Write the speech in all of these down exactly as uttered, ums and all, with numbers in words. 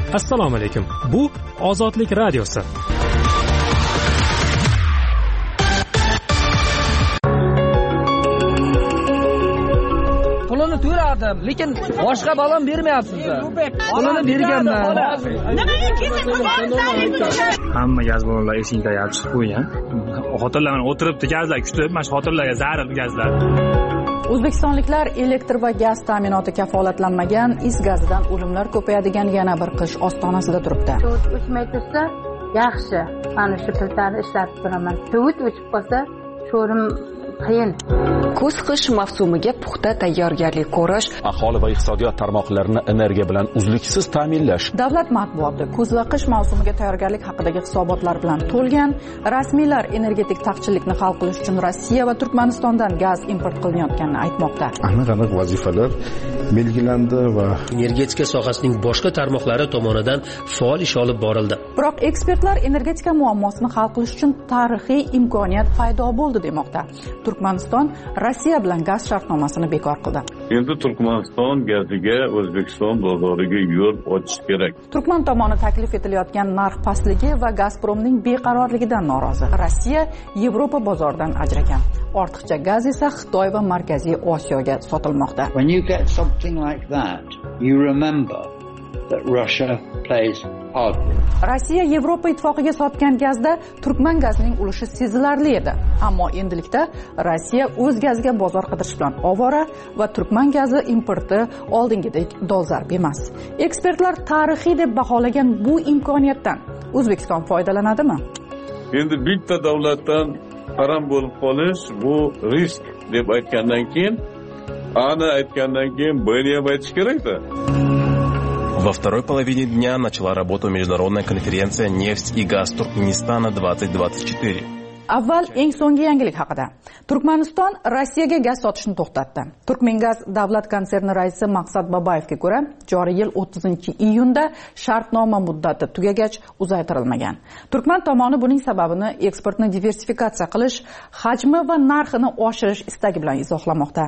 Assalomu alaykum. Bu Ozodlik radiosi. Pulini to'ladim, lekin boshqa balon bermayapsiz. Pulini berganman. Hamma gaz ballonlar esingda yalib chiqib qo'ygan. Xotirlarni o'tiribdi gazlar kutib, mana shu xotirlarga zarar gazlar. O'zbekistonliklar elektr va gaz ta'minoti kafolatlanmagan is gazidan o'limlar ko'payadigan yana bir qish ostonasida turibdi. To't o'chmay tursa, yaxshi. Mana shu piltani ishlatib turaman. To't o'chib qolsa, sho'rim qiyin. Kuz-qish mavsumiga puxta tayyorgarlik ko'rish, aholi va iqtisodiyot tarmoqlarini energiya bilan uzluksiz ta'minlash. Davlat matbuoti kuz va qish mavsumiga tayyorgarlik haqidagi hisobotlar bilan to'lgan. Rasmiylar energetik taqchillikni hal qilish uchun Rossiya va Turkmanistondan gaz import qilinayotganini aytmoqda. Aniq-aniq vazifalar belgilandi va energetika sohasining boshqa tarmoqlari tomonidan faol ish olib borildi. Biroq ekspertlar energetika muammosini hal qilish uchun tarixiy imkoniyat paydo bo'ldi demoqda. Turkmaniston Rossiya bilan gaz shartnomasini bekor qildi. Endi Turkmaniston gaziga O'zbekiston bozoriga yo'l ochish kerak. Turkman tomoni taklif etilayotgan narx pastligi va Gazpromning beqarorligidan norozi. Rossiya Yevropa bozoridan ajragan. Ortiqcha gaz esa Xitoy va Markaziy Osiyoga sotilmoqda. When you get something like that, you remember that Russia plays hardball. Rossiya Yevropa ittifoqiga sotgan gazda Turkman gazining ulushi sezilarli edi. Ammo endilikda Rossiya o'z gaziga bozor qidirish bilan ovora va Turkman gazi importi oldingidek dolzarb emas. Ekspertlar tarixiy deb baholagan bu imkoniyatdan O'zbekiston foydalanadimi? Endi bitta davlatdan harom bo'lib qolish bu risk deb aytgandan keyin, ana aytgandan keyin buni ham aytish kerak-da. Во второй половине дня начала работу международная конференция «Нефть и газ Туркменистана двадцать двадцать четыре». Avval eng so'nggi yangilik haqida. Turkmaniston Rossiyaga gaz sotishni to'xtatdi. Turkmengaz davlat konserni raisi Maqsad Babayevga ko'ra, joriy yil o'ttizinchi iyunda shartnoma muddati tugagach uzaytirilmagan. Turkman tomoni buning sababini eksportni diversifikatsiya qilish, hajmi va narxini oshirish istagi bilan izohlamoqda.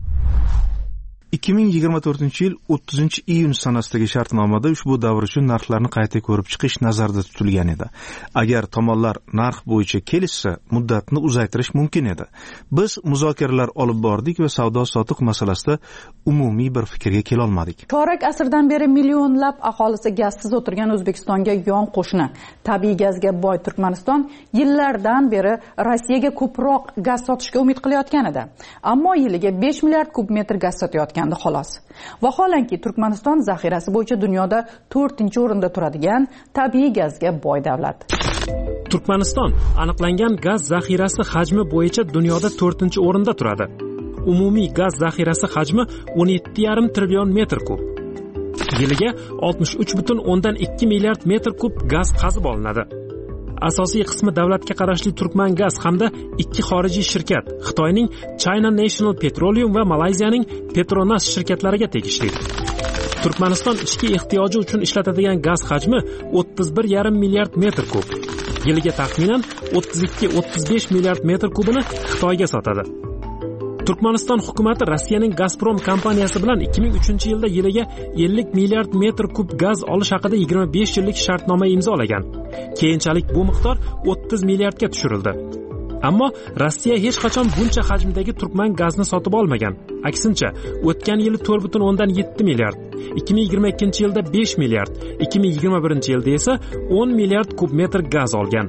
ikki ming yigirma to'rtinchi yil o'ttizinchi iyun sanasidagi shartnomada ushbu davr uchun narxlarni qayta ko'rib chiqish nazarda tutilgan edi. Agar tomonlar narx bo'yicha kelishsa, muddatni uzaytirish mumkin edi. Biz muzokaralar olib bordik va savdo-sotiq masalasida umumiy bir fikrga kela olmadik. Chorak asrdan beri millionlab aholisi gazsiz o'tirgan O'zbekistonga yon qo'shni tabiiy gazga boy Turkmaniston yillardan beri Rossiyaga ko'proq gaz sotishga umid qilayotgan edi. Ammo yiliga besh milliard kub metr gaz sotayotgan xolos. Vaholanki Turkmaniston zaxirasi bo'yicha dunyoda to'rtinchi o'rinda turadigan tabiiy gazga boy davlat. Turkmaniston aniqlangan gaz zaxirasi hajmi bo'yicha dunyoda to'rtinchi o'rinda turadi. Umumiy gaz zaxirasi hajmi o'n yetti yarim trillion metr kub. Yiliga oltmish uch butun o'ndan ikki milliard metr kub gaz qazib olinadi. Asosiy qismi davlatga qarashli Turkman gaz hamda ikki xorijiy shirkat, Xitoyning China National Petroleum va Malayziyaning Petronas shirkatlariga tegishli. Turkmaniston ichki ehtiyoji uchun ishlatadigan gaz hajmi o'ttiz bir yarim milliard metr kub. Yiliga taxminan o'ttiz ikki o'ttiz besh milliard metr kubini Xitoyga sotadi. Turkmaniston hukumati Rossiyaning Gazprom kompaniyasi bilan ikki ming uchinchi yilda yiliga ellik milliard metr kub gaz olish haqida yigirma besh yillik shartnoma imzolagan. Keyinchalik bu miqdor o'ttiz milliardga tushirildi. Ammo Rossiya hech qachon buncha hajmdagi Turkman gazni sotib olmagan. Aksincha, o'tgan yili to'rt butun o'ndan yetti milliard, ikki ming yigirma ikkinchi yilda besh milliard, ikki ming yigirma birinchi yilda esa o'n milliard kub metr gaz olgan.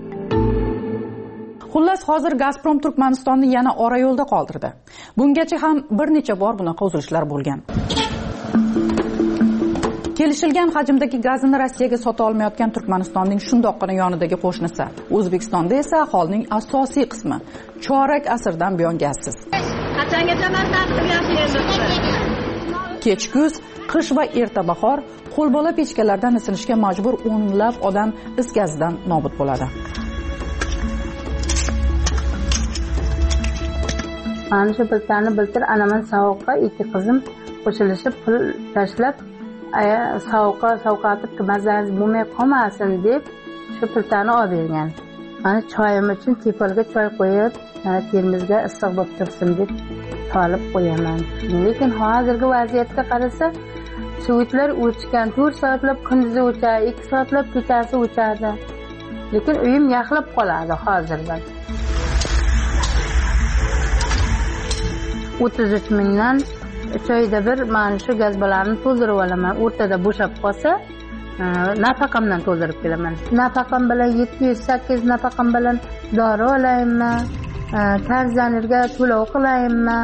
Xullas, hozir Gazprom Turkmanistonni yana ora yo'lda qoldirdi. Bungacha ham bir necha bor bunaqa uzilishlar bo'lgan. Kelishilgan hajmdagi gazini Rossiyaga sota olmayotgan Turkmanistonning shundoqqina yonidagi qo'shnisi. O'zbekistonda esa aholining asosiy qismi chorak asrdan buyon gazsiz. Qachongacha men taqdim yashayapman? Kech kuz, qish va erta bahor qo'lbola pechkalardan isinishga majbur o'nlab odam is gazidan nobud bo'ladi. Mana shu piltani biltir anaman sovuqqa ikki qizim qo'shilishib pul tashlab, aya sovuqqa sovqatib mazangiz bo'lmay qolmasin deb shu piltani olib bergan. Mana choyim uchun tepalga choy qo'yib, mana termizga issiq bo'lib tursin deb solib qo'yaman. Lekin hozirgi vaziyatga qarasa, svetlar o'chgan, to'rt soatlab kunduzi o'chadi, ikki soatlab kechasi o'chadi. Lekin uyim yaxlab qoladi hozirda. o'ttiz uch mingdan uch oyda bir mana shu gazbalarni to'ldirib olaman. O'rtada bo'shab qolsa, nafaqamdan to'ldirib kelaman. Nafaqam bilan yetti yuz sakkiz nafaqam bilan dori olaymi, karzanirga to'lov qilaymi?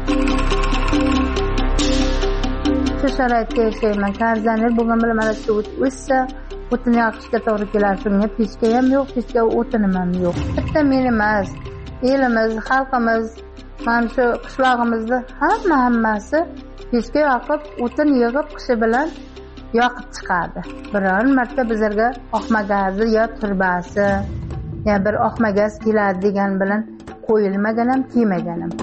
Shu sharoitda yashayman. Karzanir bo'lgan bilan mana shu o'ssa, o'tin yoqishga to'g'ri kelar. Shunga pechka ham yo'q, pechka o'tinim ham yo'q. Bitta men emas, elimiz, xalqimiz, mana shu qishlog'imizda hamma hammasi pechka yoqib, o'tin yig'ib qishi bilan yoqib chiqadi. Biror marta bizlarga oqma gazi yo turbasi, ya bir oqma gaz keladi degan bilan qo'yilmagan ham, kiymagan ham.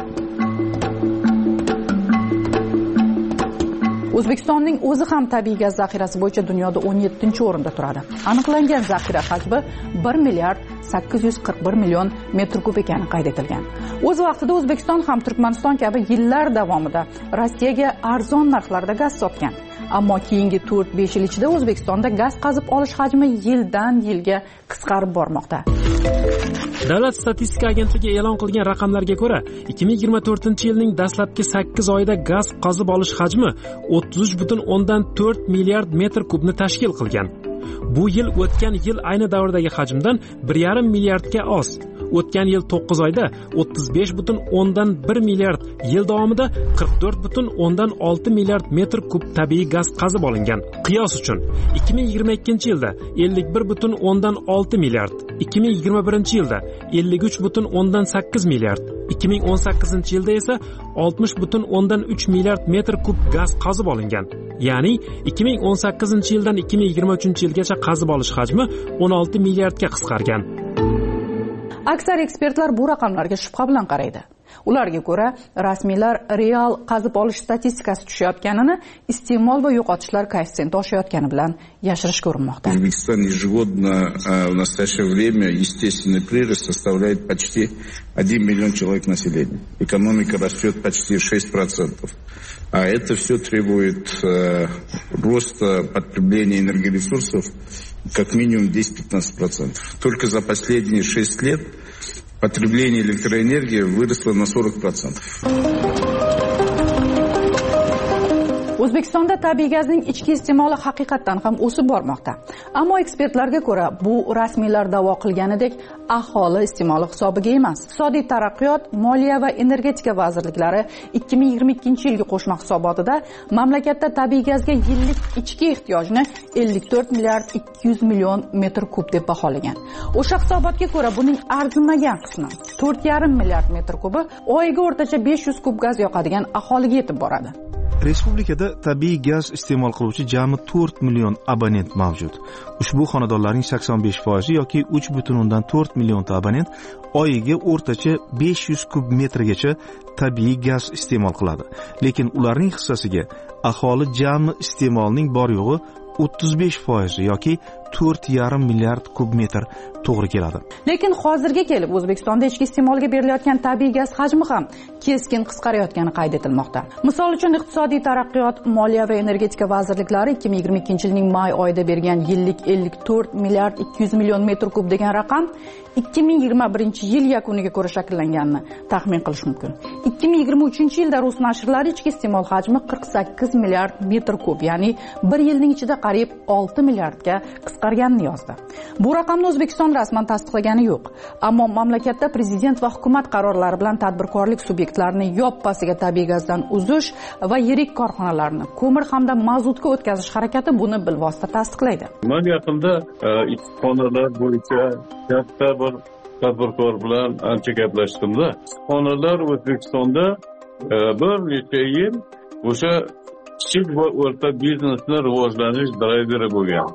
O'zbekistonning o'zi ham tabiiy gaz zaxirasi bo'yicha dunyoda o'n yettinchi o'rinda turadi. Aniqlangan zaxira hajmi bir milliard sakkiz yuz qirq bir million metr kub ekani qayd etilgan. O'z vaqtida O'zbekiston ham Turkmaniston kabi yillar davomida Rossiyaga arzon narxlarda gaz sotgan. Ammo keyingi to'rt besh yil ichida O'zbekistonda gaz qazib olish hajmi yildan yilga qisqarib bormoqda. Davlat statistika agentligi e'lon qilgan raqamlarga ko'ra, ikki ming yigirma to'rtinchi yilning dastlabki sakkiz oyida gaz qazib olish hajmi o'ttiz uch butun o'ndan to'rt milliard metr kubni tashkil qilgan. Bu yil o'tgan yil ayni davrdagi hajmdan bir yarim milliardga oz. O'tgan yil to'qqiz oyda o'ttiz besh butun o'ndan bir milliard, yil davomida qirq to'rt butun o'ndan olti milliard metr kub tabiiy gaz qazib olingan. Qiyos uchun, ikki ming yigirma ikkinchi yilda ellik bir butun o'ndan olti milliard, ikki ming yigirma birinchi yilda ellik uch butun o'ndan sakkiz milliard, ikki ming o'n sakkizinchi yilda esa oltmish butun o'ndan uch milliard metr kub gaz qazib olingan. Ya'ni ikki ming o'n sakkizinchi yildan ikki ming yigirma uchinchi yilgacha qazib olish hajmi o'n olti milliardga qisqargan. Aksar ekspertlar bu raqamlarga shubha bilan qaraydi. Ularga ko'ra, rasmiylar real qazib olish statistikasi tushayotganini iste'mol va yo'qotishlar koeffitsiyenti oshayotgani bilan yashirishga urinmoqda. O'zbekiston ежегодно в настоящее время естественный прирост составляет почти один миллион человек населения. Экономика растет почти шесть процентов. А это все требует э, роста потребления энергоресурсов как минимум десять-пятнадцать процентов. Только за последние шесть лет потребление электроэнергии выросло на сорок процентов. O'zbekistonda tabiiy gazning ichki iste'moli haqiqatan ham o'sib bormoqda. Ammo ekspertlarga ko'ra, bu rasmiylar da'vo qilganidek aholi iste'moli hisobiga emas. Iqtisodiy taraqqiyot, moliya va energetika vazirliklari ikki ming yigirma ikkinchi yilgi qo'shma hisobotida mamlakatda tabiiy gazga yillik ichki ehtiyojni ellik to'rt milliard ikki yuz million metr kub deb baholagan. O'sha hisobotga ko'ra, buning arzimagan qismi to'rt yarim milliard metr kubi oyiga o'rtacha besh yuz kub gaz yoqadigan aholiga yetib boradi. Respublikada tabiiy gaz iste'mol qiluvchi jami to'rt million abonent mavjud. Ushbu xonadonlarning sakson besh foizi yoki uch butun o'ndan to'rt millionta abonent oyiga o'rtacha besh yuz kub metrgacha tabiiy gaz iste'mol qiladi. Lekin ularning hissasiga aholi jami iste'molining bor yo'g'i o'ttiz besh foizi yoki to'rt yarim milliard kub metr to'g'ri keladi. Lekin hozirga kelib O'zbekistonda ichki iste'molga berilayotgan tabiiy gaz hajmi ham keskin qisqarayotgani qayd etilmoqda. Misol uchun iqtisodiy taraqqiyot, moliya va energetika vazirliklari ikki ming yigirma ikkinchi yilning may oyida bergan yillik ellik to'rt milliard ikki yuz million metr kub degan raqam ikki ming yigirma birinchi yil yakuniga ko'ra shakllanganini taxmin qilish mumkin. ikki ming yigirma uchinchi yilda rus nashrlari ichki iste'mol hajmi qirq sakkiz milliard metr kub, ya'ni bir yilning ichida qariyb olti milliardga qisqarganini yozdi. Bu raqamni O'zbekiston rasman tasdiqlagani yo'q, ammo mamlakatda prezident va hukumat qarorlari bilan tadbirkorlik subyektlarini yoppasiga tabiiy gazdan uzish va yirik korxonalarni ko'mir hamda mazutga o'tkazish harakati buni bilvosita tasdiqlaydi. Men yaqinda issiqxonalar bo'yicha katta bir tadbirkor bilan ancha gaplashdim-da. Issiqxonalar O'zbekistonda bir necha yil o'sha kichik va o'rta biznesni rivojlanish drayveri bo'lgan.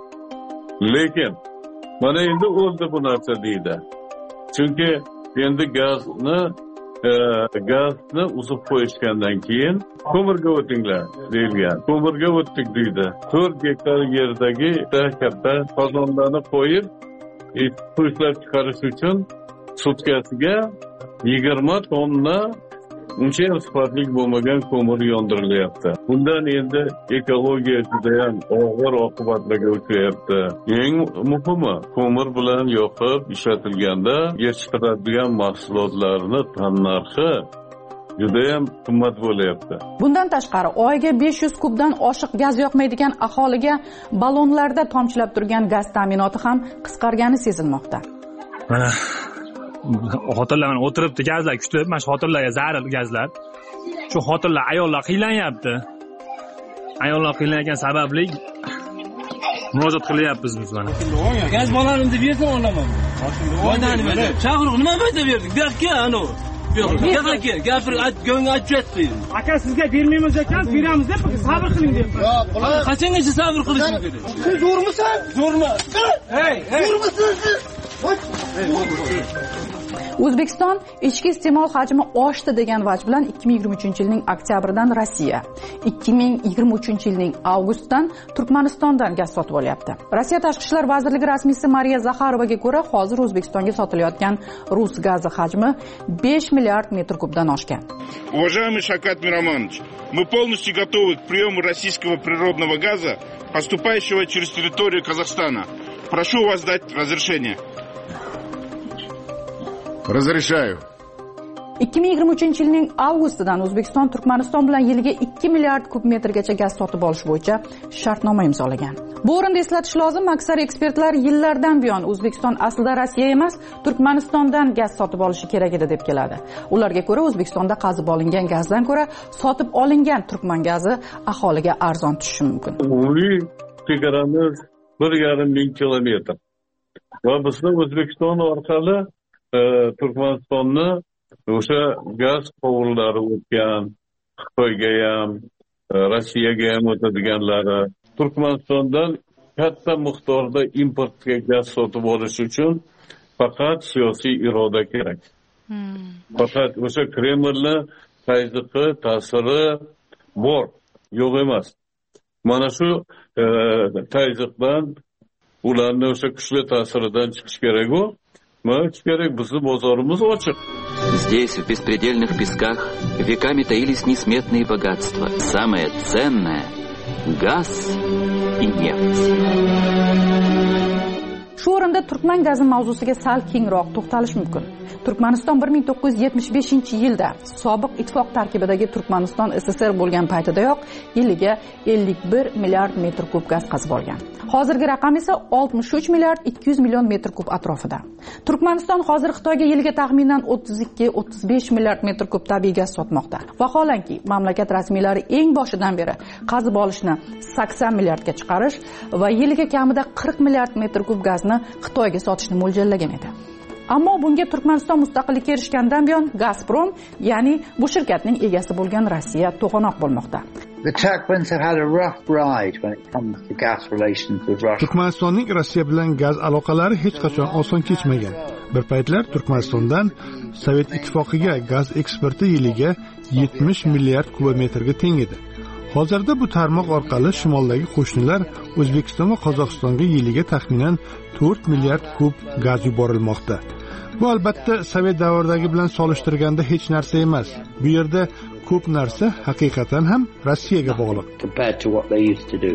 Lekin mana endi o'ldi bu narsa deydi. Chunki endi gazni e, gazni uzib qo'yishgandan keyin ko'mirga o'tinglar deyilgan. Ko'mirga o'tdik deydi. to'rt gektar yerdagi katta qozonlarni qo'yib, suv ishlab chiqarish uchun sutkasiga yigirma tonna uncha ham sifatli bo'lmagan ko'mir yondirilyapti. Bundan endi ekologiya juda ham og'ir oqibatlarga uchrayapti. Eng muhimi, ko'mir bilan yoqib ishlatilganda yetishtiriladigan mahsulotlarni tannarxi juda ham qimmat bo'lyapti. Bundan tashqari oyga besh yuz kubdan oshiq gaz yoqmaydigan aholiga ballonlarda tomchilab turgan gaz ta'minoti ham qisqargani sezilmoqda. Mana xotinlar mana o'tiribdi, gazlar kutib, mana shu xotinlarga zarur gazlar. Shu xotinlar, ayollar qiynalanyapti. Ayollar qiynalgan sababli murojaat qilyapmiz biz mana. Gaz bolarimni bersin olaman. Foydani ber. Chaqiriq nima bayta berdik? Gapga ano. Yo'q, aka, gapir, go'ngga aytayapti. Aka sizga bermaymiz ekan, beramiz deb sabr qiling deb. Yo'q, qachongacha sabr qilishim kerak? Siz zo'rmisan? Zo'rmi? Hey, zo'rmisiz siz? O'zbekiston ichki iste'mol hajmi oshdi degan vaj bilan ikki ming yigirma uchinchi yilning oktyabridan Rossiya, ikki ming yigirma uchinchi yilning avgustidan Turkmanistondan gaz sotib olyapti. Rossiya Tashqi ishlar vazirligi rasmiysi Mariya Zaxarovaga ko'ra, hozir O'zbekistonga sotilayotgan rus gazi hajmi besh milliard metr kubdan oshgan. Уважаемый Шавкат Миромонович, мы полностью готовы к приему российского природного газа, поступающего через территорию Казахстана. Прошу вас дать разрешение. Разрешаю. ikki ming yigirma uchinchi yilning avgustidan O'zbekiston Turkmaniston bilan yiliga ikki milliard kub metrgacha gaz sotib olish bo'yicha shartnoma imzolagan. Bu o'rinda eslatish lozim, aksar ekspertlar yillardan buyon O'zbekiston aslida Rossiya emas, Turkmanistondan gaz sotib olishi kerak edi deb keladi. Ularga ko'ra, O'zbekistonda qazib olingan gazdan ko'ra sotib olingan turkman gazi aholiga arzon tushishi mumkin. Umumiy chegaramiz bir yarim ming kilometr. Va bizning O'zbekiston orqali Turkmanistonni o'sha gaz quvurlari o'tgan, Xitoyga ham, Rossiyaga ham o'tadiganlari. Turkmanistondan katta miqdorda importga gaz sotib olish uchun faqat siyosiy iroda kerak. Faqat o'sha Kremlni tayziqi, ta'siri bor, yo'q emas. Mana shu tayziqdan, ularni o'sha kuchli ta'siridan chiqish kerak-ku. Здесь, в беспредельных песках, веками таились несметные богатства. Самое ценное — газ и нефть. Shu o'rinda turkman gazi mavzusiga sal kengroq to'xtalish mumkin. Turkmaniston bir ming to'qqiz yuz yetmish beshinchi yilda sobiq ittifoq tarkibidagi Turkmaniston S S R bo'lgan paytidayoq yiliga ellik bir milliard metr kub gaz qazib olgan. Hozirgi raqam esa oltmish uch milliard ikki yuz million metr kub atrofida. Turkmaniston hozir Xitoyga yiliga taxminan o'ttiz ikki o'ttiz besh milliard metr kub tabiiy gaz sotmoqda. Vaholanki, mamlakat rasmiylari eng boshidan beri qazib olishni sakson milliardga chiqarish va yiliga kamida qirq milliard metr kub gazni Xitoyga sotishni mo'ljallagan edi. Ammo bunga Turkmaniston mustaqillikka erishgandan buyon Gazprom, ya'ni bu shirkatning egasi bo'lgan Rossiya to'g'anoq bo'lmoqda. The Turkmens have had a rough ride when it comes to gas relations with Russia. Turkmanistonning Rossiya bilan gaz aloqalari hech qachon oson kechmagan. Bir paytlar Turkmanistondan Sovet ittifoqiga gaz eksporti yiliga yetmish milliard kubometrga teng edi. Hozirda bu tarmoq orqali shimoldagi qo'shnilar O'zbekiston va Qozog'istonga yiliga taxminan to'rt milliard kub gaz yuborilmoqda. Bu albatta Sovet davridagi bilan solishtirganda hech narsa emas. Bu yerda ko'p narsa haqiqatan ham Rossiyaga bog'liq. Compared to what they used to do.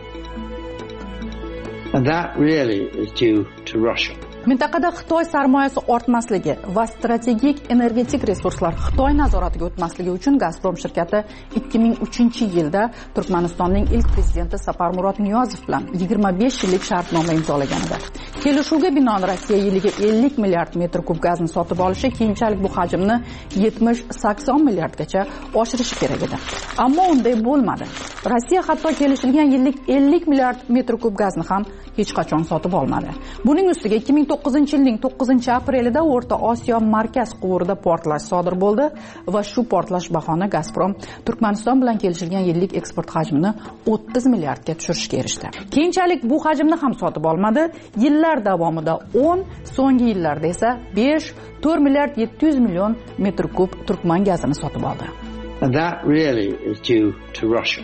And that really is due to Russia. Mintaqada Xitoy sarmoyasi ortmasligi va strategik energetik resurslar Xitoy nazoratiga o'tmasligi uchun Gazprom shirkati ikki ming uchinchi yilda Turkmanistonning ilk prezidenti Saparmurod Niyozov bilan yigirma besh yillik shartnoma imzolagan edi. Kelishuvga binoan Rossiya yiliga ellik milliard metr kub gazni sotib olishi, keyinchalik bu hajmni yetmish sakson milliardgacha oshirishi kerak edi. Ammo unday bo'lmadi. Rossiya hatto kelishilgan yillik ellik milliard metr kub gazni ham hech qachon sotib olmadi. Buning ustiga ikki ming to'qqizinchi yilning to'qqizinchi aprelida O'rta Osiyo markaz quvurida portlash sodir bo'ldi va shu portlash bahona Gazprom Turkmaniston bilan kelishilgan yillik eksport hajmini o'ttiz milliardga tushirishga erishdi. Keyinchalik bu hajmni ham sotib olmadi. Yillar davomida o'n, so'nggi yillarda esa besh, to'rt milliard yetti yuz million metr kub turkman gazini sotib oldi. And that really is due to Russia.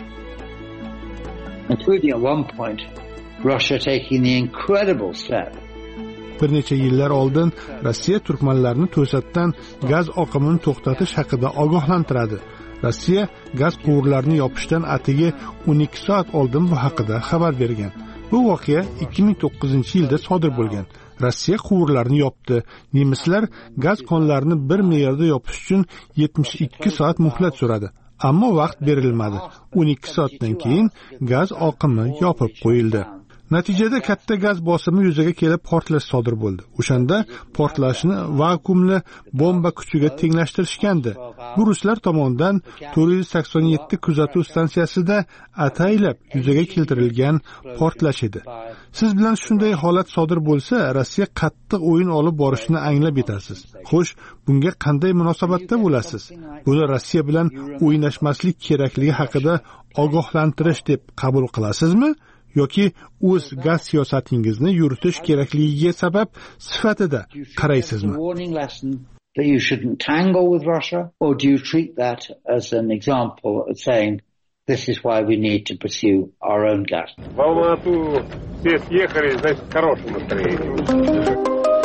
Including at one point Russia taking the incredible step bir necha yillar oldin Rossiya turkmanlarni to'satdan gaz oqimini to'xtatish haqida ogohlantiradi. Rossiya gaz quvurlarini yopishdan atigi o'n ikki soat oldin bu haqida xabar bergan. Bu voqea ikki ming to'qqizinchi yilda sodir bo'lgan. Rossiya quvurlarini yopdi. Nemislar gaz konlarini bir me'yorda yopish uchun yetmish ikki soat muhlat so'radi. Ammo vaqt berilmadi. o'n ikki soatdan keyin gaz oqimi yopib qo'yildi. Natijada katta gaz bosimi yuzaga kelib portlash sodir bo'ldi. O'shanda portlashni vakuumli bomba kuchiga tenglashtirishgandi. Bu ruslar tomonidan to'rt yuz sakson yetti kuzatuv stansiyasida ataylab yuzaga keltirilgan portlash edi. Siz bilan shunday holat sodir bo'lsa, Rossiya qattiq o'yin olib borishini anglab yetasiz. Xo'sh, bunga qanday munosabatda bo'lasiz? Buni Rossiya bilan o'ynashmaslik kerakligi haqida ogohlantirish deb qabul qilasizmi? yoki o'z gaz siyosatingizni yuritish kerakligiga sabab sifatida qaraysizmi? That you shouldn't tangle with Russia, or do you treat that as an example of saying this is why we need to pursue our own gas? В Алмату все съехали, значит, хорошее настроение.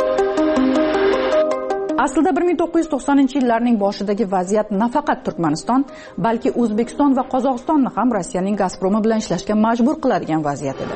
Aslida bir ming to'qqiz yuz to'qsoninchi yillarning boshidagi vaziyat nafaqat Turkmaniston, balki O'zbekiston va Qozog'istonni ham Rossiyaning Gazpromi bilan ishlashga majbur qiladigan vaziyat edi.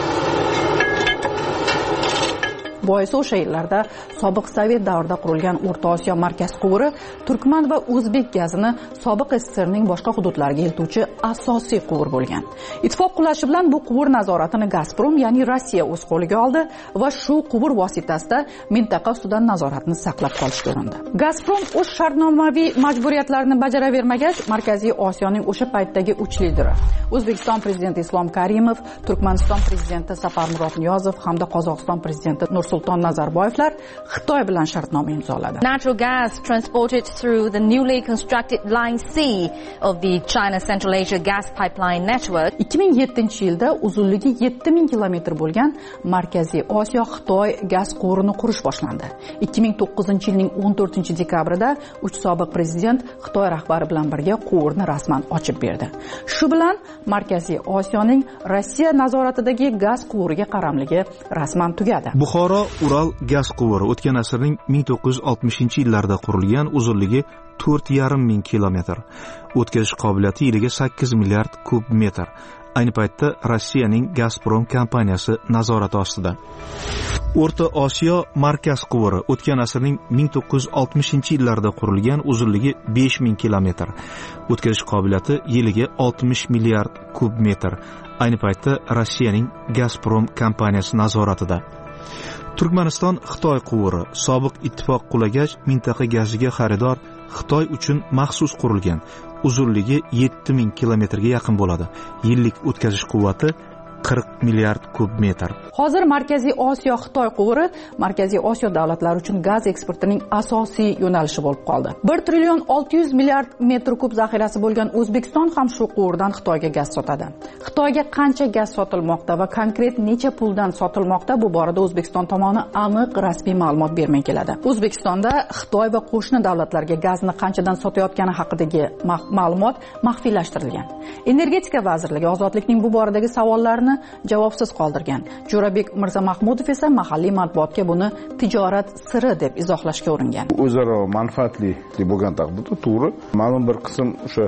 Boisi o'sha yillarda sobiq Sovet davrida qurilgan O'rta Osiyo markaz quvuri Turkman va O'zbek gazini sobiq S S R ning boshqa hududlariga eltuvchi asosiy quvur bo'lgan. Ittifoq qulashi bilan bu quvur nazoratini Gazprom, ya'ni Rossiya o'z qo'liga oldi va shu quvur vositasida mintaqa ustidan nazoratni saqlab qolishga urindi. Gazprom o'z shartnomaviy majburiyatlarini bajaravermagach, Markaziy Osiyoning o'sha paytdagi uch lideri O'zbekiston prezidenti Islom Karimov, Turkmaniston prezidenti Saparmurod Niyozov hamda Qozog'iston prezidenti Nursulton Nazarboyevlar Xitoy bilan shartnoma imzoladi. Natural gas transported through the newly constructed line C of the China Central Asia gas pipeline network. ikki ming yettinchi yilda uzunligi yetti ming kilometr bo'lgan Markaziy Osiyo Xitoy gaz quvurini qurish boshlandi. ikki ming to'qqizinchi yilning o'n to'rtinchi dekabrida uch sobiq prezident Xitoy rahbari bilan birga quvurni rasman ochib berdi. Shu bilan Markaziy Osiyoning Rossiya nazoratidagi gaz quvuriga qaramligi rasman tugadi. Buxoro Ural gaz quvuri o'tgan asrning ming to'qqiz yuz oltmishinchi yillarida qurilgan, uzunligi to'rt yarim ming kilometr. O'tkazish qobiliyati yiliga sakkiz milliard kub metr. Ayni paytda Rossiyaning Gazprom kompaniyasi nazorati ostida. O'rta Osiyo markaz quvuri o'tgan asrning ming to'qqiz yuz oltmishinchi yillarida qurilgan, uzunligi besh ming kilometr. O'tkazish qobiliyati yiliga oltmish milliard kub metr. Ayni paytda Rossiyaning Gazprom kompaniyasi nazoratida. Turkmaniston Xitoy quvuri sobiq ittifoq qulagach, mintaqa gaziga xaridor Xitoy uchun maxsus qurilgan. Uzunligi yetti ming kilometrga yaqin bo'ladi. Yillik o'tkazish quvvati qirq milliard kub metr. Hozir Markaziy Osiyo Xitoy quvuri Markaziy Osiyo davlatlari uchun gaz eksportining asosiy yo'nalishi bo'lib qoldi. bir trillion olti yuz milliard metr kub zaxirasi bo'lgan O'zbekiston ham shu quvurdan Xitoyga gaz sotadi. Xitoyga qancha gaz sotilmoqda va konkret necha puldan sotilmoqda, bu borada O'zbekiston tomoni aniq rasmiy ma'lumot bermay keladi. O'zbekistonda Xitoy va qo'shni davlatlarga gazni qanchadan sotayotgani haqidagi ma'lumot maxfiylashtirilgan. Energetika vazirligi ozodlikning bu boradagi savollarini javobsiz qoldirgan. Jo'rabek Mirzamahmudov esa mahalliy matbuotga buni tijorat siri deb izohlashga uringan. O'zaro manfaatli deb bo'lgan taqdirda to'g'ri, ma'lum bir qism o'sha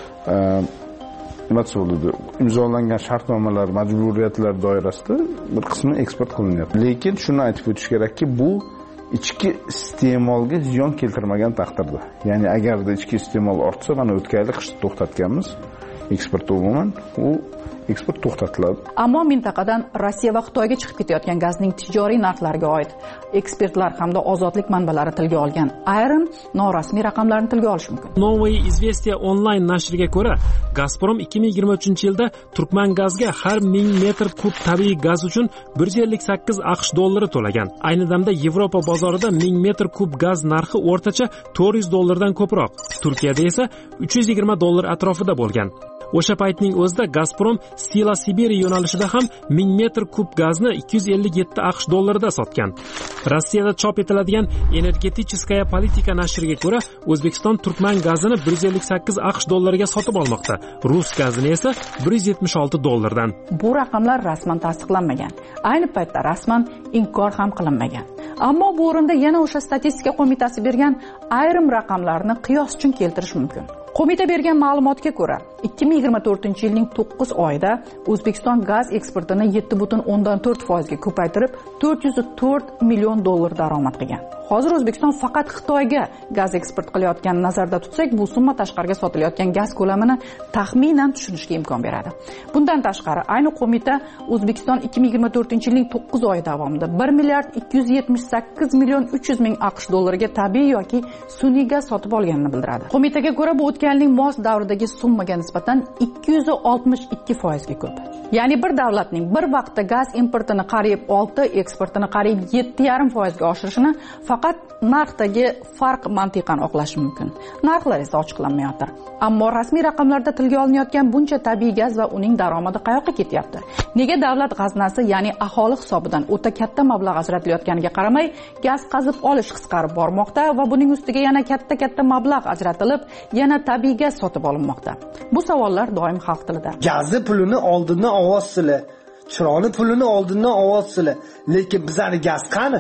nima bo'ladi, imzolangan shartnomalar, majburiyatlar doirasida bir qismi eksport qilinyapti. Lekin shuni aytib o'tish kerakki, bu ichki iste'molga ziyon keltirmagan taqdirda. Ya'ni agarda ichki iste'mol ortsa, mana o'tgan yil qishda to'xtatganmiz eksport umuman, u eksport to'xtatiladi. Ammo mintaqadan Rossiya va Xitoyga chiqib ketayotgan gazning tijoriy narxlariga oid ekspertlar hamda ozodlik manbalari tilga olgan ayrim norasmiy raqamlarni tilga olish mumkin. Новые известия onlayn nashriga ko'ra, Gazprom ikki ming yigirma uchinchi yilda Turkman gazga har ming metr kub tabiiy gaz uchun bir yuz ellik sakkiz AQSh dollari to'lagan. Ayni damda Yevropa bozorida ming metr kub gaz narxi o'rtacha to'rt yuz dollardan ko'proq. Turkiyada esa uch yuz yigirma dollar atrofida bo'lgan. O'sha paytning o'zida Gazprom Sila Siberiya yo'nalishida ham ming metr kub gazni ikki yuz ellik yetti AQSh dollarida sotgan. Rossiyada chop etiladigan Energeticheskaya politika nashriga ko'ra, O'zbekiston Turkman gazini bir yuz ellik sakkiz AQSh dollariga sotib olmoqda. Rus gazini esa bir yuz yetmish olti dollardan. Bu raqamlar rasman tasdiqlanmagan. Ayni paytda rasman inkor ham qilinmagan. Ammo bu o'rinda yana o'sha statistika qo'mitasi bergan ayrim raqamlarni qiyos uchun keltirish mumkin. Qo'mita bergan ma'lumotga ko'ra, ikki ming yigirma to'rtinchi yilning to'qqiz oyida O'zbekiston gaz eksportini yetti butun o'ndan to'rt foizga ko'paytirib, to'rt yuz to'rt million dollar daromad qilgan. Hozir O'zbekiston faqat Xitoyga gaz eksport qilayotganini nazarda tutsak, bu summa tashqariga sotilayotgan gaz ko'lamini taxminan tushunishga imkon beradi. Bundan tashqari, ayni qo'mita O'zbekiston ikki ming yigirma to'rtinchi yilning to'qqiz oyi davomida bir milliard ikki yuz yetmish sakkiz million uch yuz ming AQSh dollariga tabiiy yoki sun'iy gaz sotib olganini bildiradi. Qo'mitaga ko'ra, bu o'tganning mos davridagi summaga nisbatan ikki yuz oltmish ikki foizga ko'p. Ya'ni bir davlatning bir vaqtda gaz importini qariyb olti, eksportini qariyb yetti yarim foizga oshirishini faqat narxdagi farq mantiqan oqlash mumkin. Narxlar esa ochiqlanmayotir. Ammo rasmiy raqamlarda tilga olinayotgan buncha tabiiy gaz va uning daromadi qayoqqa ketyapti? Nega davlat g'aznasi, ya'ni aholi hisobidan o'ta katta mablag' ajratilayotganiga qaramay, gaz qazib olish qisqarib bormoqda va buning ustiga yana katta-katta mablag' ajratilib, yana tabiiy gaz sotib olinmoqda? Bu savollar doim xalq tilida. Gazni pulini oldindan ovotsizlar, chiroqni pulini oldindan ovotsizlar, lekin bizning gaz qani?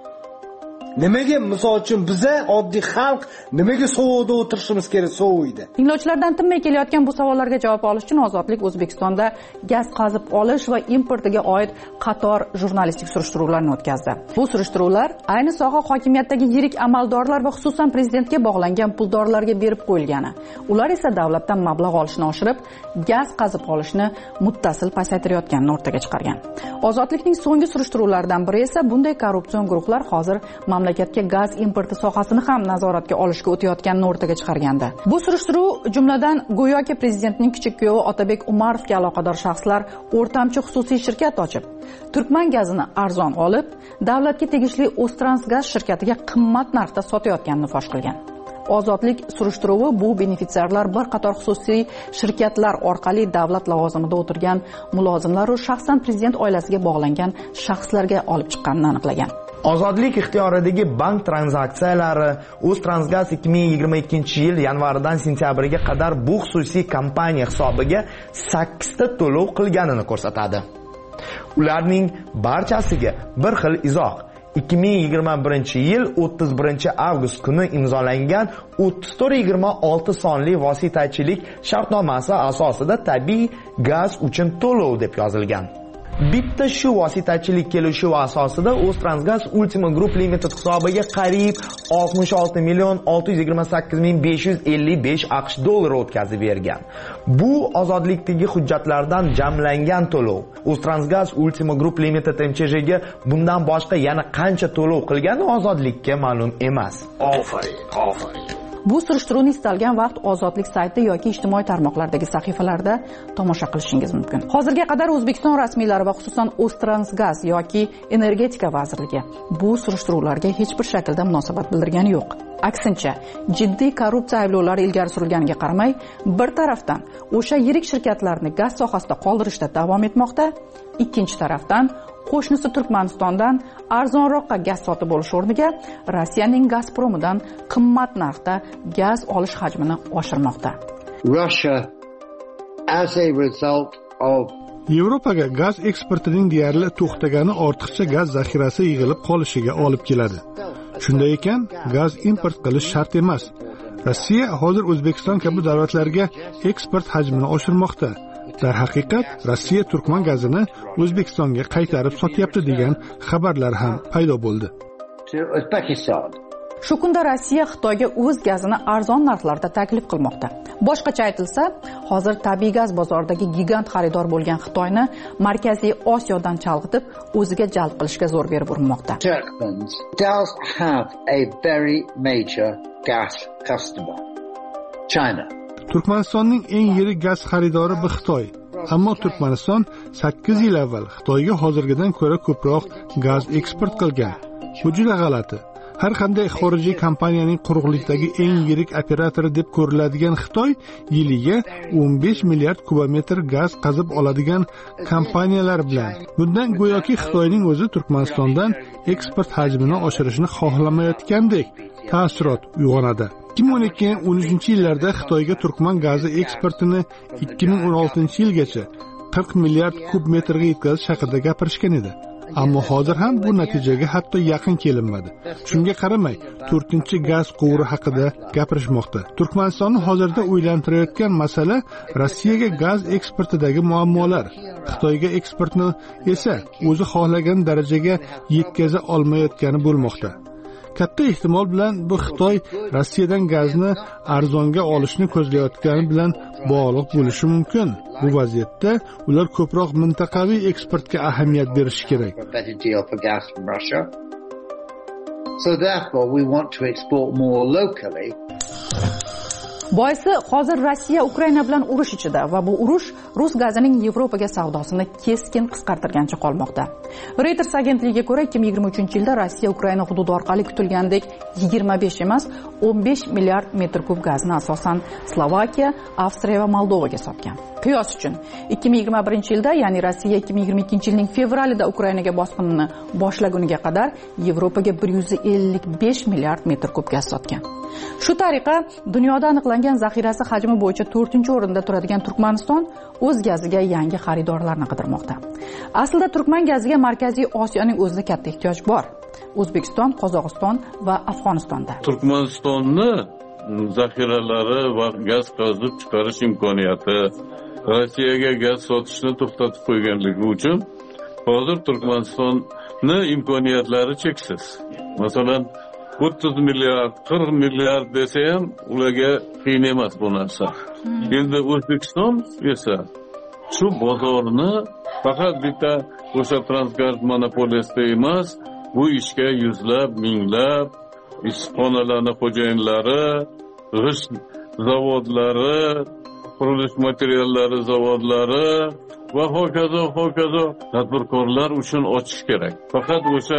Nimaga misol uchun biza oddiy xalq nimaga sovuqda o'tirishimiz kerak sovuqda? Tinglovchilardan tinmay kelayotgan bu savollarga javob olish uchun Ozodlik O'zbekistonda gaz qazib olish va importiga oid qator jurnalistik surishtiruvlarni o'tkazdi. Bu surishtiruvlar ayni soha hokimiyatdagi yirik amaldorlar va xususan prezidentga bog'langan puldorlarga berib qo'yilgani. Ular esa davlatdan mablag' olishni oshirib, gaz qazib olishni muttasil pasaytirayotganini o'rtaga chiqargan. Ozodlikning so'nggi surishtiruvlaridan biri esa bunday korrupsion guruhlar hozir mamlakatga gaz importi sohasini ham nazoratga olishga o'tayotganini o'rtaga chiqargandi. Bu surishtiruv jumladan go'yoki prezidentning kichik kuyovi Otabek Umarovga aloqador shaxslar o'rtamchi xususiy shirkat ochib, Turkman gazini arzon olib, davlatga tegishli O'ztransgaz shirkatiga qimmat narxda sotayotganini fosh qilgan. Ozodlik surishtiruvi bu benefitsiarlar bir qator xususiy shirkatlar orqali davlat lavozimida o'tirgan mulozimlar va shaxsan prezident oilasiga bog'langan shaxslarga olib chiqqanini aniqlagan. Ozodlik ixtiyoridagi bank tranzaksiyalari O'ztransgaz ikki ming yigirma ikkinchi yil yanvaridan sentyabriga qadar bu xususiy kompaniya hisobiga sakkizta to'lov qilganini ko'rsatadi. Ularning barchasiga bir xil izoh ikki ming yigirma birinchi yil o'ttiz birinchi avgust kuni imzolangan o'ttiz to'rt yigirma olti sonli vositachilik shartnomasi asosida tabiiy gaz uchun to'lov deb yozilgan. Bitta shu vositachilik kelishuvi asosida O'ztransgaz Ultima Group Limited hisobiga qariyb oltmish olti million olti yuz yigirma sakkiz ming besh yuz ellik besh AQSh dollari o'tkazib bergan. Bu ozodlikdagi hujjatlardan jamlangan to'lov. O'ztransgaz Ultima Group Limited M Ch Jga bundan boshqa yana qancha to'lov qilgani ozodlikka ma'lum emas. Ofarin, ofarin. Bu surishtiruvni istalgan vaqt Ozodlik sayti yoki ijtimoiy tarmoqlardagi sahifalarda tomosha qilishingiz mumkin. Hozirga qadar O'zbekiston rasmiylari va xususan O'ztransgaz yoki Energetika vazirligi bu surishtiruvlarga hech bir shaklda munosabat bildirgani yo'q. Aksincha, jiddiy korrupsiya ayblovlari ilgari surilganiga qaramay, bir tarafdan o'sha yirik shirkatlarni gaz sohasida qoldirishda davom etmoqda, ikkinchi tarafdan qo'shnisi Turkmanistondan arzonroqqa gaz sotib olish o'rniga Rossiyaning Gazpromidan qimmat narxda gaz olish hajmini oshirmoqda. Russia, as a result of Yevropaga gaz eksportining deyarli to'xtagani ortiqcha gaz zaxirasi yig'ilib qolishiga olib keladi. Shunday ekan, gaz import qilish shart emas. Rossiya hozir O'zbekiston kabi davlatlarga eksport hajmini oshirmoqda. Dar haqiqat, Rossiya Turkman gazini O'zbekistonga qaytarib sotyapti degan xabarlar ham paydo bo'ldi. Shu kunda Rossiya Xitoyga o'z gazini arzon narxlarda taklif qilmoqda. Boshqacha aytilsa, hozir tabiiy gaz bozoridagi gigant xaridor bo'lgan Xitoyni Markaziy Osiyodan chalg'itib, o'ziga jalb qilishga zo'r berib urinmoqda. Turkmens does have a very major gas customer, China. Turkmanistonning eng yirik gaz xaridori bu Xitoy. Ammo Turkmaniston sakkiz yil avval Xitoyga hozirgidan ko'ra ko'proq gaz eksport qilgan. Bu juda g'alati. Har qanday xorijiy kompaniyaning quruqlikdagi eng yirik operatori deb ko'riladigan Xitoy yiliga o'n besh milliard kubometr gaz qazib oladigan kompaniyalar bilan. Bundan go'yoki Xitoyning o'zi Turkmanistondan eksport hajmini oshirishni xohlamayotgandek ta'sirot uyg'onadi. ikki ming o'n ikki o'n uchinchi yillarda Xitoyga Turkman gazi eksportini ikki ming o'n oltinchi yilgacha qirq milliard kub metrga yetkazish haqida gapirishgan edi. ammo hozir ham bu natijaga hatto yaqin kelinmadi. Shunga qaramay, to'rtinchi gaz quvuri haqida gapirishmoqda. Turkmanistonni hozirda o'ylantirayotgan masala Rossiyaga gaz eksportidagi muammolar. Xitoyga eksportni esa o'zi xohlagan darajaga yetkaza olmayotgani bo'lmoqda. Katta ehtimol bilan bu Xitoy Rossiyadan gazni arzonga olishni ko'zlayotgani bilan bog'liq bo'lishi mumkin. Bu vaziyatda ular ko'proq mintaqaviy eksportga ahamiyat berishi kerak. So therefore we want to export more locally. Boisi hozir Rossiya Ukraina bilan urush ichida va bu urush rus gazining Yevropaga savdosini keskin qisqartirgancha qolmoqda. Reuters agentligiga ko'ra ikki ming yigirma uchinchi yilda Rossiya Ukraina hududi orqali kutilgandek yigirma besh emas, o'n besh milliard metr kub gazni asosan Slovakiya, Avstriya va Moldovaga sotgan. Qiyos uchun ikki ming yigirma birinchi yilda, ya'ni Rossiya ikki ming yigirma ikkinchi yilning fevralida Ukrainaga bosqinini boshlaguniga qadar Yevropaga bir yuz ellik besh milliard metr kub gaz sotgan. Shu tariqa dunyoda aniqlangan zaxirasi hajmi bo'yicha to'rtinchi o'rinda turadigan Turkmaniston o'z gaziga yangi xaridorlarni qidirmoqda. Aslida turkman gaziga Markaziy Osiyoning o'zida katta ehtiyoj bor. O'zbekiston, Qozog'iston va Afg'onistonda. Turkmanistonni zaxiralari va gaz qazib chiqarish imkoniyati Rossiyaga gaz sotishni to'xtatib qo'yganligi uchun hozir Turkmanistonni imkoniyatlari cheksiz. Masalan, o'ttiz milliard, qirq milliard desa ham ularga qiyin emas bu narsa. Endi O'zbekiston esa shu bozorni faqat bitta o'sha Transgaz monopoliyasida emas, bu ishga yuzlab, minglab ishxonalarni xo'jayinlari, g'isht zavodlari, qurilish materiallari zavodlari va hokazo hokazo tadbirkorlar uchun ochish kerak. Faqat o'sha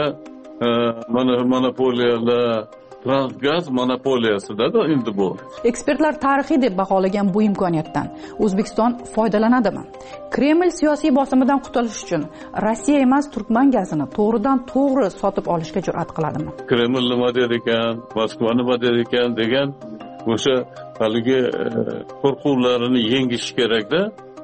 mana monopoliyalar, Transgaz monopoliyasida endi bu. Ekspertlar tarixiy deb baholagan bu imkoniyatdan O'zbekiston foydalanadimi? Kreml siyosiy bosimidan qutulish uchun Rossiya emas, turkman gazini to'g'ridan to'g'ri sotib olishga jur'at qiladimi? Kreml nima der ekan, Moskva nima der ekan degan o'sha haligi qo'rquvlarini yengish kerakda,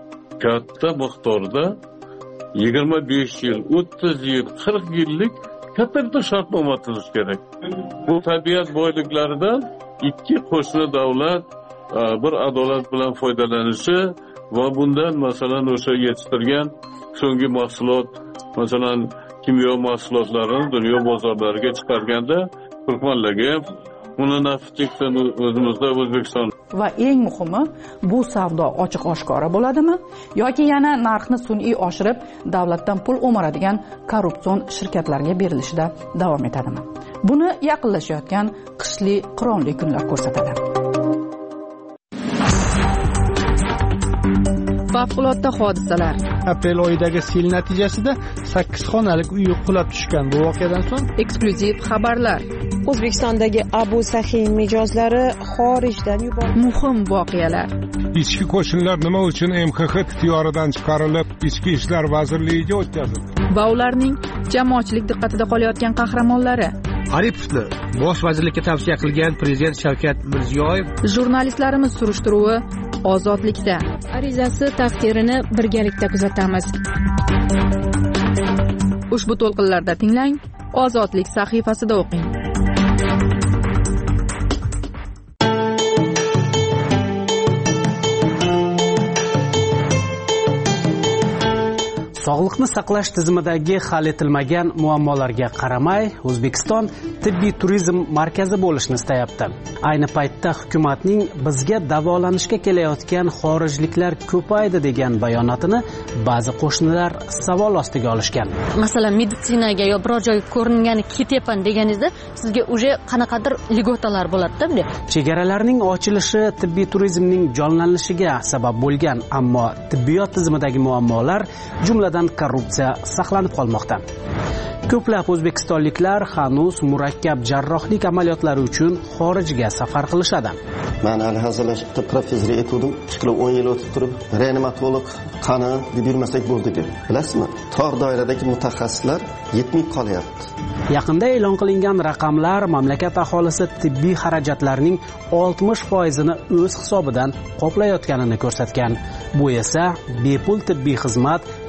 katta miqdorda yigirma besh yil, o'ttiz yil, qirq yillik katta shartnoma tuzish kerak. Bu tabiat boyliklaridan ikki qo'shni davlat bir adolat bilan foydalanishi va bundan masalan o'sha yetishtirgan so'nggi mahsulot, masalan kimyo mahsulotlarini dunyo bozorlariga chiqarganda turkmanlarga ham uni nafi cheksin o'zimizda O'zbekiston. Va eng muhimi, bu savdo ochiq oshkora bo'ladimi yoki yana narxni sun'iy oshirib davlatdan pul o'maradigan korrupsion shirkatlarga berilishida davom etadimi? Buni yaqinlashayotgan qishli qironli kunlar ko'rsatadi. Favqulodda hodisalar. Aprel oyidagi sel natijasida sakkiz xonalik uy qulab tushgan. Bu voqeadan so'ng eksklyuziv xabarlar. O'zbekistondagi Abu Sahiy mijozlari xorijdan yuborildi. Muhim voqealar. Ichki qo'shinlar nima uchun M X X ixtiyoridan chiqarilib, Ichki ishlar vazirligiga o'tkazildi? Va ularning jamoatchilik diqqatida qolayotgan qahramonlari. Aripovni bosh vazirlikka tavsiya qilgan prezident Shavkat Mirziyoyev. Jurnalistlarimiz surishtiruvi ozodlikda. Arizasi taqdirini birgalikda kuzatamiz. Ushbu to'lqinlarda tinglang, Ozodlik sahifasida o'qing. Sog'liqni saqlash tizimidagi hal etilmagan muammolarga qaramay, O'zbekiston tibbiy turizm markazi bo'lishni istayapti. Ayni paytda hukumatning bizga davolanishga kelayotgan xorijliklar ko'paydi degan bayonotini ba'zi qo'shnilar savol ostiga olishgan. Masalan, meditsinaga yo biror joyga ko'ringani ketyapman deganingizda sizga uje qanaqadir ligotalar bo'ladi-da bunday. Chegaralarning ochilishi tibbiy turizmning jonlanishiga sabab bo'lgan, ammo tibbiyot tizimidagi muammolar, jumladan korrupsiya saqlanib qolmoqda. Ko'plab o'zbekistonliklar hanuz murakkab jarrohlik amaliyotlari uchun xorijga safar qilishadi. Men hali hazırlaşıpta professor etuvdim. Chiqilib o'n yil o'tib turib, reanimatolog qani deb yurmasak bo'ldi deb. Bilasizmi? Tor doiradagi mutaxassislar yetmay qolyapti. Yaqinda e'lon qilingan raqamlar mamlakat aholisi tibbiy xarajatlarning oltmish foizini o'z hisobidan qoplayotganini ko'rsatgan. Bu esa bepul tibbiy xizmat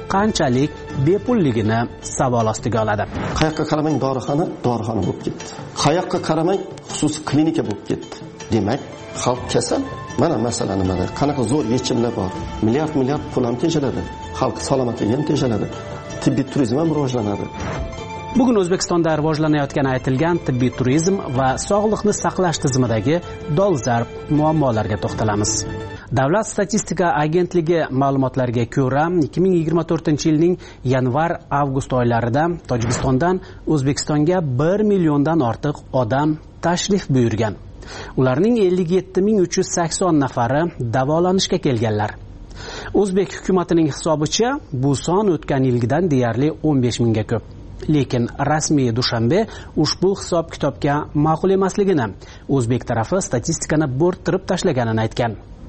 qanchalik bepulligini savol ostiga oladi. Qayoqqa qaramang dorixona, dorixona bo'lib ketdi. Qayoqqa qaramang xususiy klinika bo'lib ketdi. Demak, xalq kasal. Mana masala nimada? Qanaqa zo'r yechimlar bor. Milliard milliard pul ham tejaladi. Xalq salomatligi ham tejaladi. Tibbiy turizm ham rivojlanadi. Bugun O'zbekistonda rivojlanayotgani aytilgan tibbiy turizm va sog'liqni saqlash tizimidagi dolzarb muammolarga to'xtalamiz. Davlat statistika agentligi ma'lumotlariga ko'ra, ikki ming yigirma to'rtinchi yilning yanvar-avgust oylarida Tojikistondan O'zbekistonga bir milliondan ortiq odam tashrif buyurgan. Ularning ellik yetti ming uch yuz sakson nafari davolanishga kelganlar. O'zbek hukumatining hisobicha bu son o'tgan yilgidan deyarli o'n besh mingga ko'p. Lekin rasmiy Dushanbe ushbu hisob-kitobga ma'qul emasligini, O'zbek tarafi statistikani bo'rttirib tashlaganini aytgan.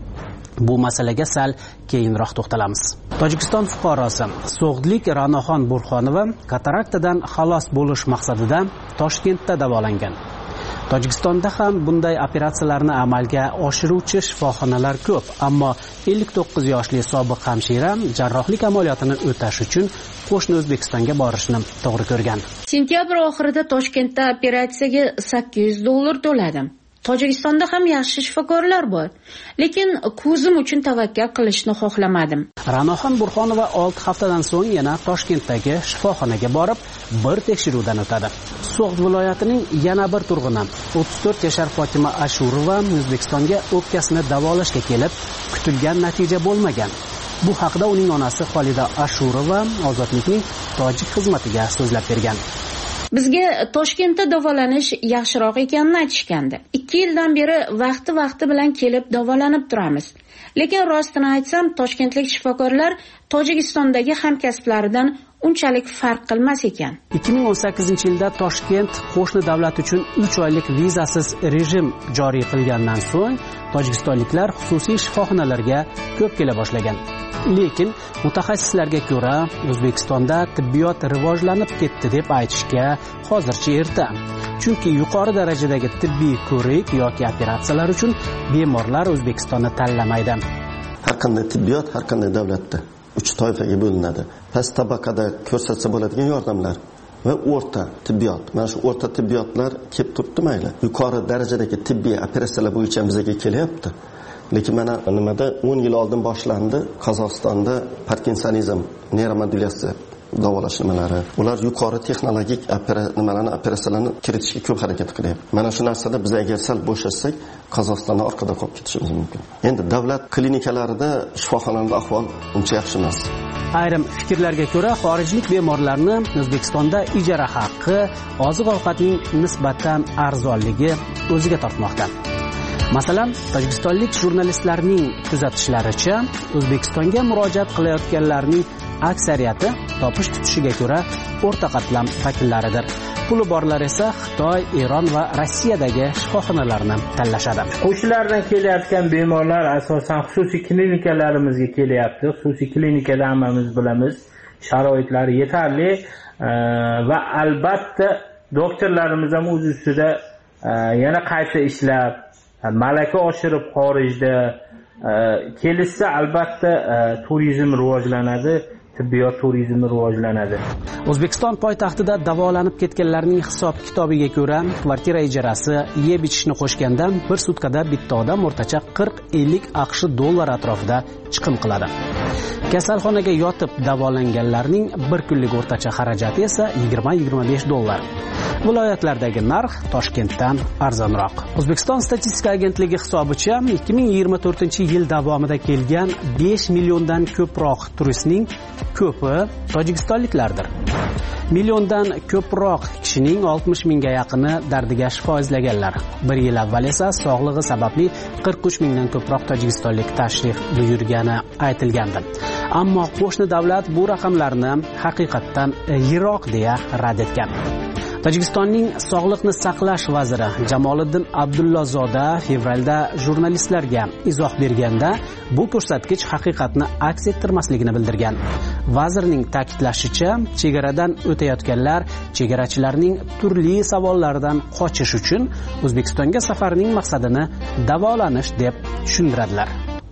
Bu masalaga sal keyinroq to'xtalamiz. Tojikiston fuqarosi So'g'dlik Ra'noxon Burxonova kataraktadan xalos bo'lish maqsadida Toshkentda davolangan. Tojikistonda ham bunday operatsiyalarni amalga oshiruvchi shifoxonalar ko'p, ammo ellik to'qqiz yoshli sobiq hamshira jarrohlik amaliyotini o'tash uchun qo'shni O'zbekistonga borishni to'g'ri ko'rgan. Sentyabr oxirida Toshkentda operatsiyaga sakkiz yuz dollar to'ladim. Tojikistonda ham yaxshi shifokorlar bor, lekin ko'zim uchun tavakkal qilishni xohlamadim. Ra'noxon Burxonova olti haftadan so'ng yana Toshkentdagi shifoxonaga borib, bir tekshiruvdan o'tadi. So'g'd viloyatining yana bir turg'uni o'ttiz to'rt yashar Fotima Ashurova O'zbekistonga o'pkasini davolashga kelib, kutilgan natija bo'lmagan. Bu haqda uning onasi Xolida Ashurova Ozodlikning tojik xizmatiga so'zlab bergan. Bizga Toshkentda davolanish yaxshiroq ekanini aytishgandi. ikki yildan beri vaqti-vaqti bilan kelib davolanib turamiz. Lekin rostini aytsam, toshkentlik shifokorlar Tojikistondagi hamkasblaridan unchalik farq qilmas ekan. ikki ming o'n sakkizinchi yilda Toshkent qo'shni davlat uchun uch oylik vizasiz rejim joriy qilgandan so'ng tojikistonliklar xususiy shifoxonalarga ko'p kela boshlagan. Lekin mutaxassislarga ko'ra, O'zbekistonda tibbiyot rivojlanib ketdi deb aytishga hozircha erta. Chunki yuqori darajadagi tibbiy ko'rik yoki operatsiyalar uchun bemorlar O'zbekistonni tanlamaydi. Har qanday tibbiyot har qanday davlatda uch toifaga bo'linadi. Past tabaqada ko'rsatsa bo'ladigan yordamlar va o'rta tibbiyot. Mana shu o'rta tibbiyotlar kelib turibdi mayli. Yuqori darajadagi tibbiy operatsiyalar bo'yicha bizga kelyapti. Lekin mana nimada o'n yil oldin boshlandi Qozog'istonda Parkinsonizm, neuromodulyatsiya davolash nimalari. Ular yuqori texnologik nimalarni operatsiyalarni kiritishga ko'p harakat qilyapti. Mana shu narsada biz agar sal bo'shasak, Qozog'istondan orqada qolib ketishimiz mumkin. Endi davlat klinikalarida, shifoxonalarda ahvol uncha yaxshi emas. Ayrim fikrlarga ko'ra, xorijlik bemorlarni O'zbekistonda ijara haqqi, oziq-ovqatning nisbatan arzonligi o'ziga tortmoqda. Masalan, tojikistonlik jurnalistlarning kuzatishlaricha, O'zbekistonga murojaat qilayotganlarning aksariyati topish tutishiga ko'ra o'rta qatlam vakillaridir. Puli borlar esa Xitoy, Eron va Rossiyadagi shifoxonalarni tanlashadi. Qo'shnilardan kelayotgan bemorlar asosan xususiy klinikalarimizga kelyapti. Xususiy klinikada hammamiz bilamiz, sharoitlari yetarli va albatta doktorlarimiz ham o'z ustida yana qayta ishlab, malaka oshirib xorijda kelishsa albatta turizm rivojlanadi. Tibbiyot turizmi rivojlanadi. O'zbekiston poytaxtida davolanib ketganlarning hisob-kitobiga ko'ra, kvartira ijarasi, yeb-ichishni qo'shganda bir sutkada bitta odam o'rtacha qirq ellik AQSh dollar atrofida chiqim qiladi. Kasalxonaga yotib davolanganlarning bir kunlik o'rtacha xarajati esa yigirma yigirma besh dollar. Viloyatlardagi narx Toshkentdan arzonroq. O'zbekiston statistika agentligi hisobicha ikki ming yigirma to'rtinchi yil davomida kelgan besh milliondan ko'proq turistning ko'pi tojikistonliklardir. Milliondan ko'proq kishining oltmish mingga yaqini dardiga shifo izlaganlar. Bir yil avval esa sog'lig'i sababli qirq uch mingdan ko'proq tojikistonlik tashrif buyurgani aytilgandi. Ammo qo'shni davlat bu raqamlarni haqiqatdan yiroq deya rad etgan. Tojikistonning sog'liqni saqlash vaziri Jamoliddin Abdullazoda fevralda jurnalistlarga izoh berganda bu ko'rsatkich haqiqatni aks ettirmasligini bildirgan. Vazirning ta'kidlashicha, chegaradan o'tayotganlar chegarachilarning turli savollaridan qochish uchun O'zbekistonga safarining maqsadini davolanish deb tushuntiradilar.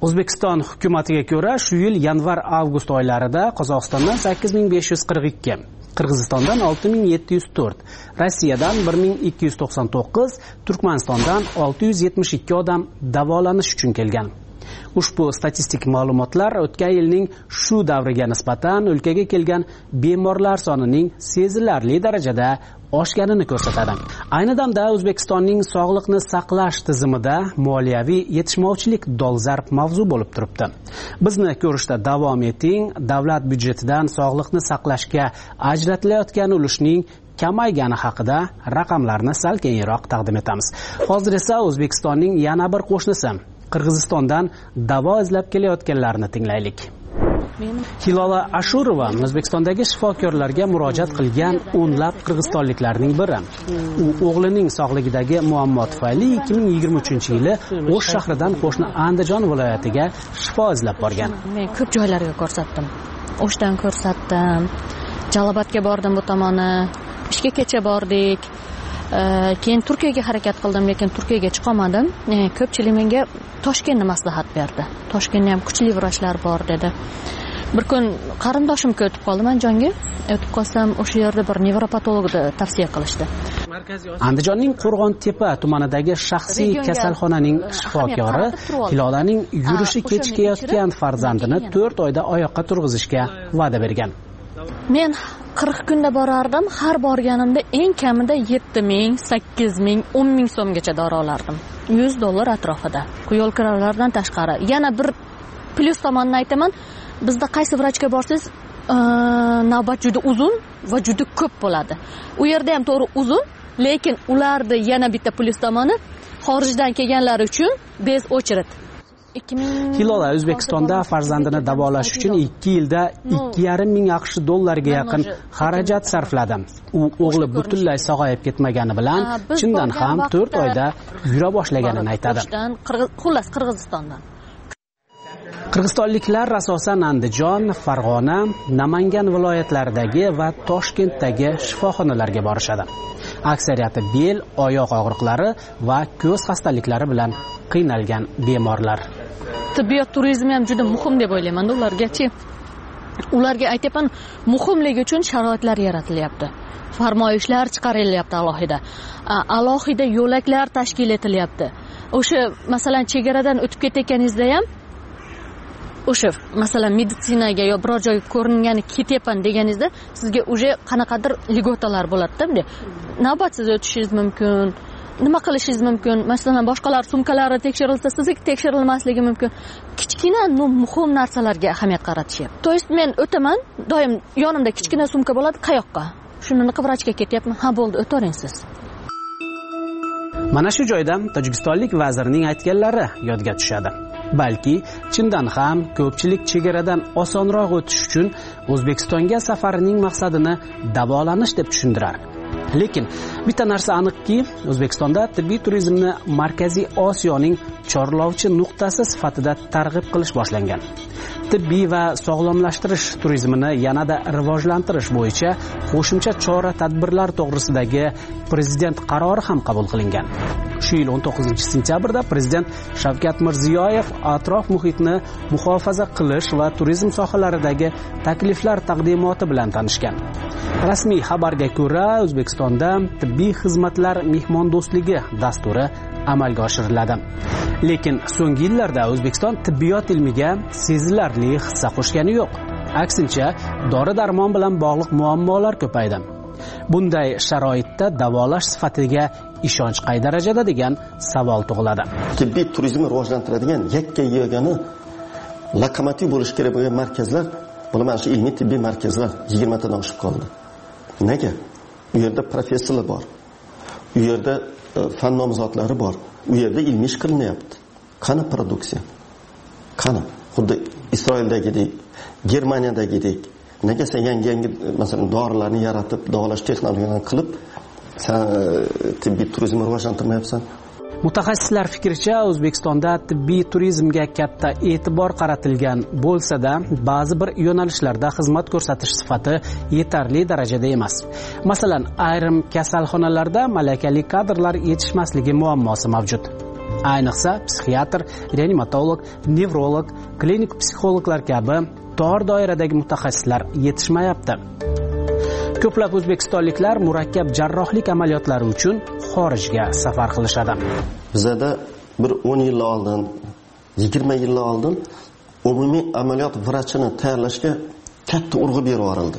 O'zbekiston hukumatiga ko'ra, shu yil yanvar-avgust oylarida Qozog'istondan sakkiz ming besh yuz qirq ikki, Qirg'izistondan olti ming yetti yuz to'rt, Rossiyadan bir ming ikki yuz to'qson to'qqiz, Turkmanistondan olti yuz yetmish ikki odam davolanish uchun kelgan. Ushbu statistik ma'lumotlar o'tgan yilning shu davriga nisbatan o'lkaga kelgan bemorlar sonining sezilarli darajada oshganini ko'rsatadi. Ayni damda O'zbekistonning sog'liqni saqlash tizimida moliyaviy yetishmovchilik dolzarb mavzu bo'lib turibdi. Bizni ko'rishda davom eting. Davlat byudjetidan sog'liqni saqlashga ajratilayotgan ulushning kamaygani haqida raqamlarni sal keyinroq taqdim etamiz. Hozir esa O'zbekistonning yana bir qo'shnisi Qirg'izistondan davo izlab kelayotganlarni tinglaylik. Hilola Ashurova O'zbekistondagi shifokorlarga murojaat qilgan o'nlab qirg'izistonliklarning biri. U o'g'lining sog'ligidagi muammo tufayli ikki ming yigirma uchinchi yili O'sh shahridan qo'shni Andijon viloyatiga shifo izlab borgan. Men ko'p joylarga ko'rsatdim. O'shdan ko'rsatdim. Jalobotga bordim bu tomoni. Ishga kecha bordik. Keyin Turkiyaga harakat qildim, lekin Turkiyaga chiqa olmadim. Ko'pchilik menga Toshkentni maslahat berdi. Toshkentda ham kuchli vrachlar bor dedi. Bir kun qarindoshimga o'tib qoldim, Andijonga. O'tib qolsam, o'sha yerda bir nevropatologni tavsiya qilishdi. Andijonning Qo'rg'on-Tepa tumanidagi shaxsiy kasalxonaning shifokori Hilolaning yurishi kechikayotgan farzandini to'rt oyda oyoqqa turg'izishga va'da bergan. Men qirq kunda borardim. Har borganimda eng kamida yetti ming, sakkiz ming, o'n ming so'mgacha dori olardim. yuz dollar atrofida. Yo'l kiralardan tashqari. Yana bir plyus tomonini aytaman. Bizda qaysi vrachga borsangiz, navbat juda uzun va juda ko'p bo'ladi. U yerda ham to'g'ri uzun, lekin ularda yana bitta plyus tomoni xorijdan kelganlar uchun bez ochret. Hilola O'zbekistonda farzandini davolash uchun ikki yilda ikki yarim ming AQSh dollariga yaqin xarajat sarfladi. U o'g'li butunlay sog'ayib ketmagani bilan chindan ham to'rt oyda yura boshlaganini aytadi. Xullas Qirg'izistondan. Qirg'izistonliklar asosan Andijon, Farg'ona, Namangan viloyatlaridagi va Toshkentdagi shifoxonalarga borishadi. Aksariyati bel, oyoq og'riqlari va ko'z xastaliklari bilan qiynalgan bemorlar. Tibbiyot turizmi ham juda muhim deb o'ylayman. Ulargachi ularga aytaman, muhimligi uchun sharoitlar yaratilyapti. Farmoyishlar chiqarilyapti alohida. Alohida yo'laklar tashkil etilyapti. O'sha masalan chegaradan o'tib ketayotganingizda ham o'sha masalan meditsinaga yo biror joyga ko'ringani ketyapman deganingizda sizga uje qanaqadir ligotalar bo'ladi-da, bunday navbatsiz o'tishingiz mumkin. Nima qilishingiz mumkin? Masalan, boshqalar sumkalari tekshirilsa, sizga tekshirilmasligi mumkin. Kichkina muhim narsalarga ahamiyat qaratishyapti. To есть men o'taman, doim yonimda kichkina sumka bo'ladi, qayoqqa? Shuni vrachga ketyapman. Ha, bo'ldi, o'taring siz. Mana shu joyda tojikistonlik vazirning aytganlari yodga tushadi. Balki chindan ham ko'pchilik chegaradan osonroq o'tish uchun O'zbekistonga safarining maqsadini davolanish deb tushundirar. Lekin bitta narsa aniqki, O'zbekistonda tibbiy turizmni Markaziy Osiyoning chorlovchi nuqtasi sifatida targ'ib qilish boshlangan. Tibbiy va sog'lomlashtirish turizmini yanada rivojlantirish bo'yicha qo'shimcha chora-tadbirlar to'g'risidagi prezident qarori ham qabul qilingan. Shu yil o'n to'qqizinchi sentyabrda prezident Shavkat Mirziyoyev atrof muhitni muhofaza qilish va turizm sohalaridagi takliflar taqdimoti bilan tanishgan. Rasmiy xabarga ko'ra, O'zbekistonda tibbiy xizmatlar mehmondo'stligi dasturi amalga oshiriladi. Lekin so'nggi yillarda O'zbekiston tibbiyot ilmiga sezilarli hissa qo'shgani yo'q. Aksincha, dori-darmon bilan bog'liq muammolar ko'paydi. Bunday sharoitda davolash sifatiga ishonch qay darajada degan savol tug'iladi. Tibbiy turizmni rivojlantiradigan yakka yagona lokomotiv bo'lish kerak bo'lgan markazlar, bular mana shu ilmiy tibbiy markazlar yigirma tadan oshib qoldi. Nega? U yerda professorlar bor. U yerda fan nomzodlari bor. U yerda ilmiy ish qilinyapti. Qani produksiya? Qani? Xuddi Isroildagidek, Germaniyadagidek. Nega sen yangi-yangi masalan dorilarni yaratib, davolash texnologiyalarini qilib, sen tibbiy turizmni rivojlantirmayapsan? Mutaxassislar fikricha, O'zbekistonda tibbiy turizmga katta e'tibor qaratilgan bo'lsa-da, ba'zi bir yo'nalishlarda xizmat ko'rsatish sifati yetarli darajada emas. Masalan, ayrim kasalxonalarda malakali kadrlar yetishmasligi muammosi mavjud. Ayniqsa psixiatr, reanimatolog, nevrolog, klinik psixologlar kabi tor doiradagi mutaxassislar yetishmayapti. Ko'plab o'zbekistonliklar murakkab jarrohlik amaliyotlari uchun xorijga safar qilishadi. Bizda bir o'n yil oldin, yigirma yil oldin umumiy amaliyot vrachini tayyorlashga katta urg'u berib yuborildi.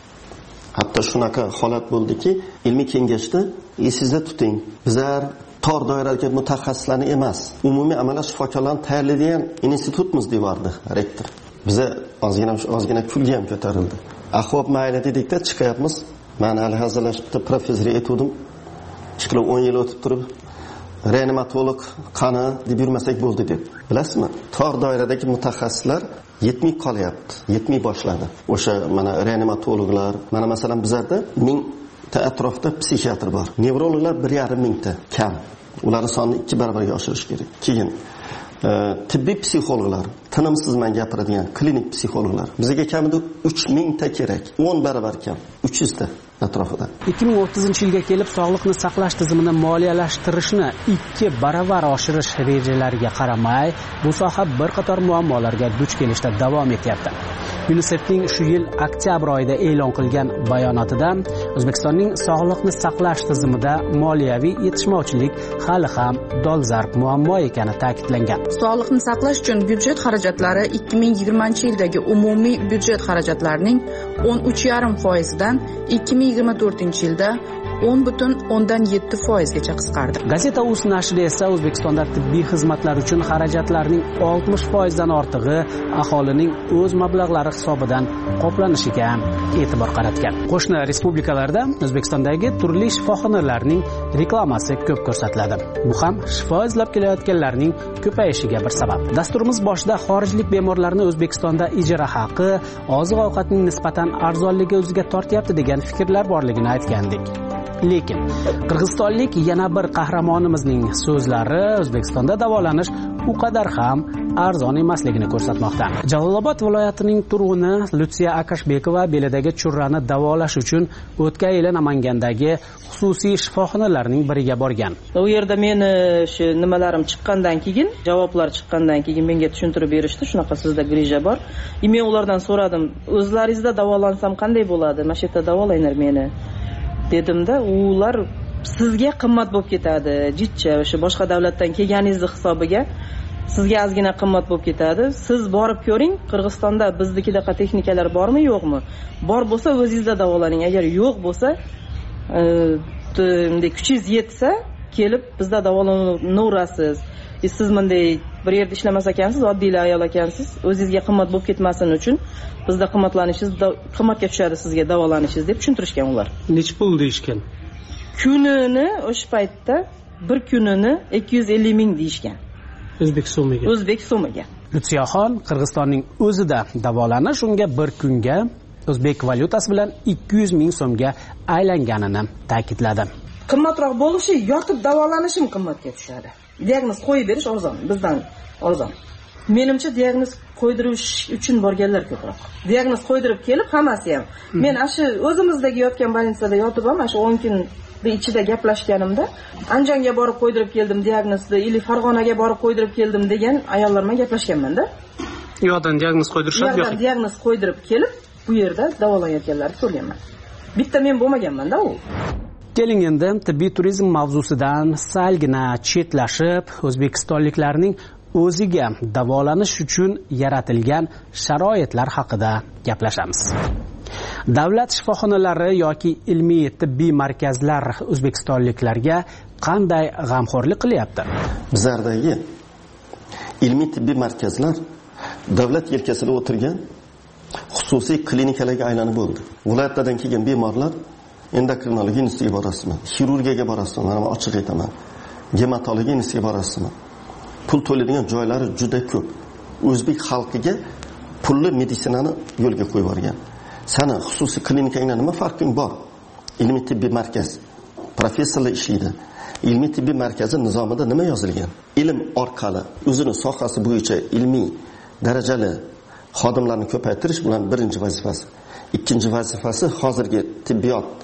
Hatto shunaqa holat bo'ldiki, ilmiy kengashda esingizda tuting, bizlar tor doiradagi mutaxassislarni emas, umumiy amaliyot shifokorlarini tayyorlaydigan institutmiz deyordi rektor. Biza ozgina ozgina kulga ham ko'tarildi. Ahvob mayli dedikda chiqyapmiz. Men hali hazırlashibdi, professor aytdim. Chiqib o'n yil o'tib turib, reanimatolog qani deb yurmasak bo'ldi deb. Bilasizmi? Tor doiradagi mutaxassislar yetmay qolyapti, yetmay boshladi. O'sha mana reanimatologlar, mana masalan bizlarda ming ta atrofda psixiatr bor. Nevrologlar bir yarim mingta kam. Ularning sonini ikki barobarga oshirish kerak. Keyin tibbiy psixologlar, tinimsiz men gapiradigan klinik psixologlar bizga kamida uch mingta kerak, o'n barobar kam, uch yuz ta atrofida. ikki ming o'ttizinchi yilga kelib sog'liqni saqlash tizimini moliyalashtirishni ikki barobar oshirish rejalariga qaramay, bu soha bir qator muammolarga duch kelishda davom etyapti. UNICEFning shu yil oktyabr oyida e'lon qilgan bayonotida O'zbekistonning sog'liqni saqlash tizimida moliyaviy yetishmovchilik hali ham dolzarb muammo ekani ta'kidlangan. Sog'liqni saqlash uchun byudjet xarajatlari ikki ming yigirmanchi yildagi umumiy byudjet xarajatlarining o'n uch yarim foizidan ikki ming yigirma to'rtinchi yilda o'n butun o'ndan yetti foizgacha qisqardi. Gazeta.uz nashri esa O'zbekistonda tibbiy xizmatlar uchun xarajatlarning oltmish foizdan ortig'i aholining o'z mablag'lari hisobidan qoplanishiga e'tibor qaratgan. Qo'shni respublikalarda O'zbekistondagi turli shifoxonalarning reklamasi ko'p ko'rsatiladi. Bu ham shifo izlab kelayotganlarning ko'payishiga bir sabab. Dasturimiz boshida xorijlik bemorlarni O'zbekistonda ijara haqi, oziq-ovqatning nisbatan arzonligi o'ziga tortyapti degan fikrlar borligini aytgandik. Lekin qirg'izistonlik yana bir qahramonimizning so'zlari O'zbekistonda davolanish u qadar ham arzon emasligini ko'rsatmoqda. Jalolobod viloyatining turg'uni Lutsiya Akashbekova belidagi churrani davolash uchun o'tgan yili Namangandagi xususiy shifoxonalarning biriga borgan. U yerda meni shu nimalarim chiqqandan keyin, javoblar chiqqandan keyin menga tushuntirib berishdi, shunaqa sizda grija bor. Men ulardan so'radim, o'zlaringizda davolansam qanday bo'ladi? Mana shu yerda davolaylar meni dedimda, ular sizga qimmat bo'lib ketadi, jitcha o'sha boshqa davlatdan kelganingizni hisobiga sizga ozgina qimmat bo'lib ketadi. Siz borib ko'ring, Qirg'izistonda biznikidaqa texnikalar bormi, yo'qmi? Bor bo'lsa o'zingizda davolaning. Agar yo'q bo'lsa, bunday kuchingiz yetsa, kelib bizda davolanaverasiz. Siz bunday bir yerda ishlamas ekansiz, oddiy ayol ekansiz, o'zingizga qimmat bo'lib ketmasin uchun bizda qimmatlanishingiz qimmatga tushadi sizga davolanishingiz deb tushuntirishgan ular. Nech pul deyishgan? Kunini o'sha paytda bir kunini ikki yuz ellik ming deyishgan. O'zbek so'miga. O'zbek so'miga. Lutfiyaxon Qirg'izistonning o'zida davolanish unga bir kunga o'zbek valyutasi bilan ikki yuz ming so'mga aylanganini ta'kidladi. Qimmatroq bo'lishi, yotib davolanishim qimmatga tushadi. Diagnoz qo'yib berish arzon, bizdan arzon. Menimcha diagnoz qo'ydirish uchun borganlar ko'proq. Diagnoz qo'ydirib kelib hammasi ham. Men ashi o'zimizdagi yotgan больницада yotib ham ashi o'n kun ichida gaplashganimda, Anjonga borib qo'ydirib keldim diagnozni, ili Farg'onaga borib qo'ydirib keldim degan ayollar bilan gaplashganman-da. Yo'qdan diagnoz qo'ydirishadi, yo'q. Diagnoz qo'ydirib kelib, bu yerda davolanayotganlarni ko'rganman. Bitta men bo'lmaganman-da u. Keling endi tibbiy turizm mavzusidan salgina chetlashib, o'zbekistonliklarning o'ziga davolanish uchun yaratilgan sharoitlar haqida gaplashamiz. Davlat shifoxonalari yoki ilmiy tibbiy markazlar o'zbekistonliklarga qanday g'amxo'rlik qilyapti? Bizlardagi ilmiy tibbiy markazlar davlat yelkasida o'tirgan xususiy klinikalarga aylanib bo'ldi. Viloyatlardan kelgan bemorlar endokrinologiya institutiga borasizmi, xirurgiyaga borasizmi, mana ochiq aytaman, gematologiya institutiga borasizmi. Pul to'laydigan joylari juda ko'p. O'zbek xalqiga pulli meditsinani yo'lga qo'yib yuborgan. Sana xususiy klinikangda nima farqing bor? Ilmiy tibbiy markaz professorlar ishlaydi. Ilmiy tibbiy markazi nizomida nima yozilgan? Ilm orqali o'zining sohasi bo'yicha ilmiy darajali xodimlarni ko'paytirish bilan birinchi vazifasi. Ikkinchi vazifasi hozirgi tibbiyot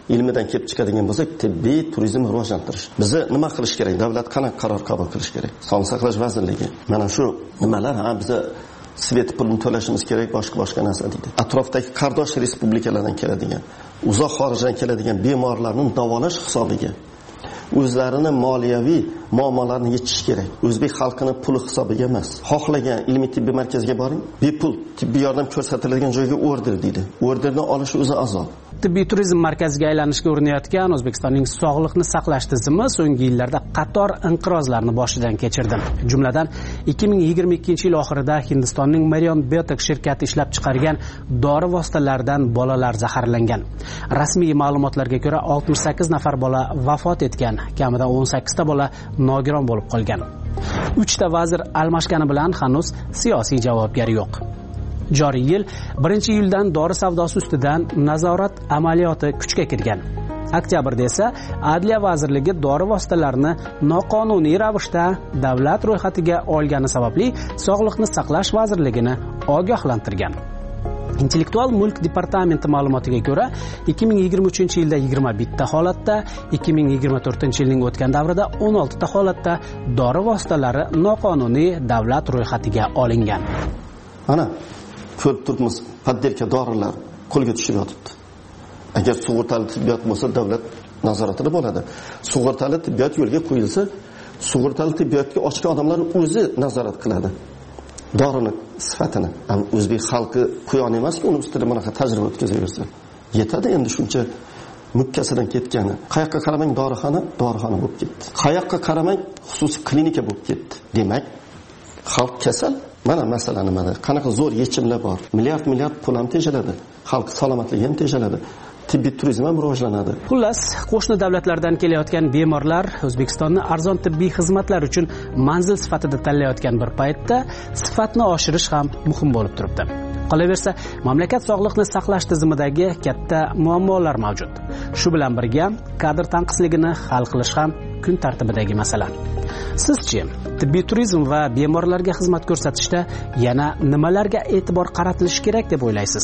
ilmidan kelib chiqadigan bo'lsak, tibbiy turizmni rivojlantirish. Bizni nima qilish kerak? Davlat qanaqa qaror qabul qilish kerak? Sog'liqni saqlash vazirligi mana shu nimalar, ha biza svet pulini to'lashimiz kerak, boshqa boshqa narsa deydi. Atrofdagi qardosh respublikalardan keladigan, uzoq xorijdan keladigan bemorlarning davolash hisobiga o'zlarini moliyaviy muammolarini yechish kerak. O'zbek xalqining puli hisobiga emas. Xohlagan ilmiy tibbiy markazga boring, bepul tibbiy yordam ko'rsatiladigan joyga order deydi. Orderni olish o'zi azob. Tibbiy turizm markaziga aylanishga urinayotgan O'zbekistonning sog'liqni saqlash tizimi so'nggi yillarda qator inqirozlarni boshidan kechirdi. Jumladan ikki ming yigirma ikkinchi yil oxirida Hindistonning Marion Biotech shirkati ishlab chiqargan dori vositalaridan bolalar zaharlangan. Rasmiy ma'lumotlarga ko'ra oltmish sakkiz nafar bola vafot etgan, kamida o'n sakkizta bola nogiron bo'lib qolgan. uchta vazir almashgani bilan hanuz siyosiy javobgar yo'q. Joriy yil birinchi iyuldan dori savdosi ustidan nazorat amaliyoti kuchga kirgan. Oktyabrda esa Adliya vazirligi dori vositalarini noqonuniy ravishda davlat ro'yxatiga olgani sababli Sog'liqni saqlash vazirligini ogohlantirgan. Intellektual mulk departamenti ma'lumotiga ko'ra, ikki ming yigirma uchinchi yilda yigirma bitta holatda, ikki ming yigirma to'rtinchi yilning o'tgan davrida o'n oltita holatda dori vositalari noqonuniy davlat ro'yxatiga olingan. Mana ko'rib turibmiz, poddelka dorilar qo'lga tushib yotibdi. Agar sug'urtali tibbiyot bo'lsa, davlat nazoratida bo'ladi. Sug'urtali tibbiyot yo'lga qo'yilsa, sug'urtali tibbiyotga ochgan odamlar o'zi nazorat qiladi. Dorini sifatini. O'zbek xalqi quyon emas-ku, uni ustida bunaqa tajriba o'tkazaversa. Yetadi endi shuncha mukkasidan ketgani. Qayoqqa qaramang dorixona, dorixona bo'lib ketdi. Qayoqqa qaramang xususiy klinika bo'lib ketdi. Demak, xalq kasal. Mana masala nimada? Qanaqa zo'r yechimlar bor. Milliard milliard pul ham tejaladi. Xalq salomatligi ham tejaladi. Tibbiy turizm ham rivojlanadi. Xullas, qo'shni davlatlardan kelayotgan bemorlar O'zbekistonni arzon tibbiy xizmatlar uchun manzil sifatida tanlayotgan bir paytda sifatni oshirish ham muhim bo'lib turibdi. Qolaversa, mamlakat sog'liqni saqlash tizimidagi katta muammolar mavjud. Shu bilan birga kadr tanqisligini hal qilish ham kun tartibidagi masala. Sizchi, tibbiy turizm va bemorlarga xizmat ko'rsatishda yana nimalarga e'tibor qaratilishi kerak deb o'ylaysiz?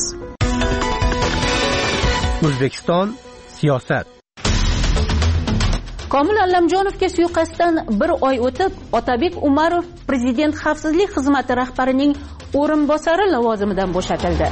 O'zbekiston siyosat. Komil Allamjonovga suiqasddan bir oy o'tib, Otabek Umarov Prezident xavfsizlik xizmati rahbarining o'rinbosari lavozimidan bo'shatildi.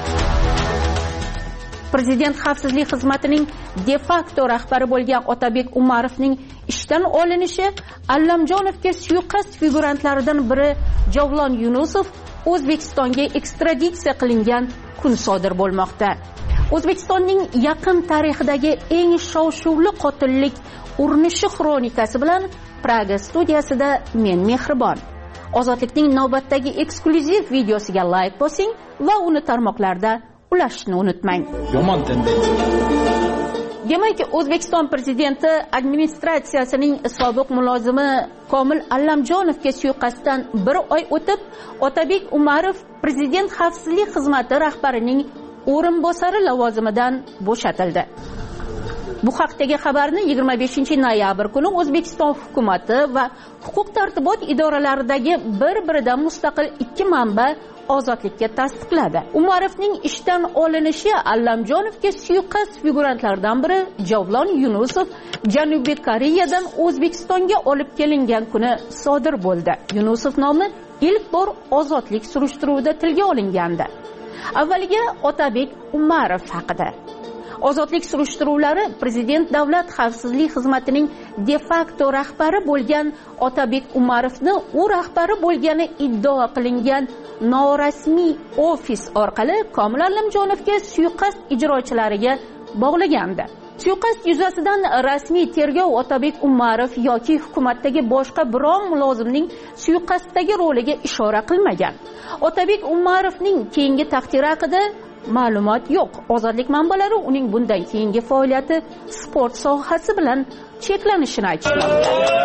Prezident xavfsizlik xizmatining de facto rahbari bo'lgan Otabek Umarovning ishdan olinishi Allamjonovga suiqasd figurantlaridan biri Javlon Yunusov O'zbekistonga ekstraditsiya qilingan kun sodir bo'lmoqda. O'zbekistonning yaqin tarixidagi eng shov-shuvli qotillik urinishi xronikasi bilan Praga studiyasida men mehribon. Ozodlikning navbatdagi eksklyuziv videosiga like bosing va uni tarmoqlarda ulashishni unutmang. Yomon tendensiya. Demak, O'zbekiston prezidenti administratsiyasining sobiq mulozimi Komil Allamjonovga suiqasddan bir oy o'tib, Otabek Umarov Prezident xavfsizlik xizmati rahbarining o'rinbosari lavozimidan bo'shatildi. Bu haqdagi xabarni yigirma beshinchi noyabr kuni O'zbekiston hukumatı va huquq tartibot idoralaridagi bir-biridan mustaqil ikki manba Ozodlikka tasdiqladi. Umarovning ishdan olinishi Allamjonovga suiqasd figurantlaridan biri Javlon Yunusov Janubiy Koreyadan O'zbekistonga olib kelingan kuni sodir bo'ldi. Yunusov nomi ilk bor ozodlik surishtiruvida tilga olingandi. Avvaliga Otabek Umarov haqida. Ozodlik surishtiruvlari Prezident davlat xavfsizlik xizmatining de facto rahbari bo'lgan Otabek Umarovni u rahbari bo'lgani iddao qilingan norasmiy ofis orqali Komil Allamjonovga suiqasd ijrochilariga bog'lagandi. Suiqasd yuzasidan rasmiy tergov Otabek Umarov yoki hukumatdagi boshqa biron mulozimning suiqasddagi roliga ishora qilmagan. Otabek Umarovning keyingi taqdiri haqida ma'lumot yo'q. Ozodlik manbalari uning bundan keyingi faoliyati sport sohasi bilan cheklanishini aytishmoqda.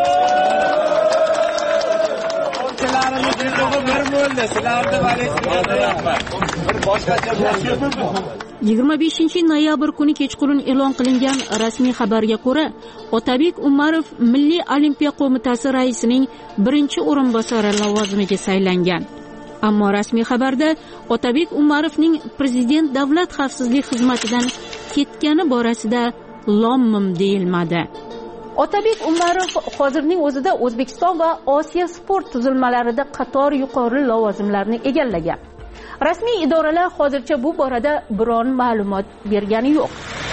yigirma beshinchi noyabr kuni kechqurun e'lon qilingan rasmiy xabarga ko'ra, Otabek Umarov Milliy olimpiya qo'mitasi raisining birinchi o'rinbosari lavozimiga saylangan. Ammo rasmiy xabarda Otabek Umarovning Prezident davlat xavfsizlik xizmatidan ketgani borasida lom-mim deyilmadi. Otabek Umarov hozirning o'zida O'zbekiston va Osiyo sport tuzilmalarida qator yuqori lavozimlarni egallagan. Rasmiy idoralar hozircha bu borada biron ma'lumot bergani yo'q.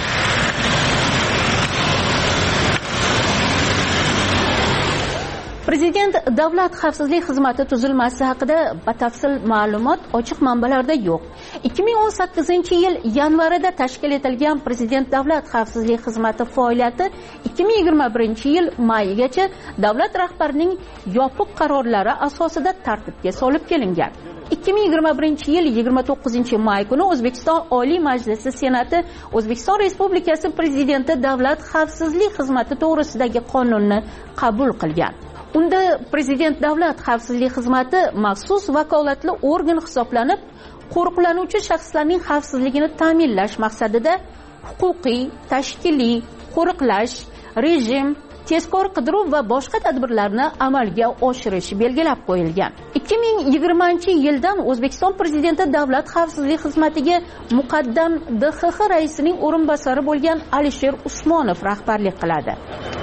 Prezident Davlat xavfsizlik xizmati tuzilmasi haqida batafsil ma'lumot ochiq manbalarda yo'q. ikki ming o'n sakkizinchi yil yanvarida tashkil etilgan Prezident Davlat xavfsizlik xizmati faoliyati ikki ming yigirma birinchi yil mayigacha davlat rahbarining yopiq qarorlari asosida tartibga solib kelingan. ikki ming yigirma birinchi yil yigirma to'qqizinchi may kuni O'zbekiston Oliy Majlisi Senati O'zbekiston Respublikasi Prezidenti Davlat xavfsizlik xizmati to'g'risidagi qonunni qabul qilgan. Unda Prezident Davlat xavfsizlik xizmati maxsus vakolatli organ hisoblanib, qo'riqlanuvchi shaxslarning xavfsizligini ta'minlash maqsadida huquqiy, tashkiliy, qo'riqlash, rejim, tezkor qidiruv va boshqa tadbirlarni amalga oshirish belgilab qo'yilgan. ikki ming yigirmanchi yildan O'zbekiston Prezidenti Davlat xavfsizlik xizmatiga muqaddam D X X raisining o'rinbosari bo'lgan Alisher Usmonov rahbarlik qiladi.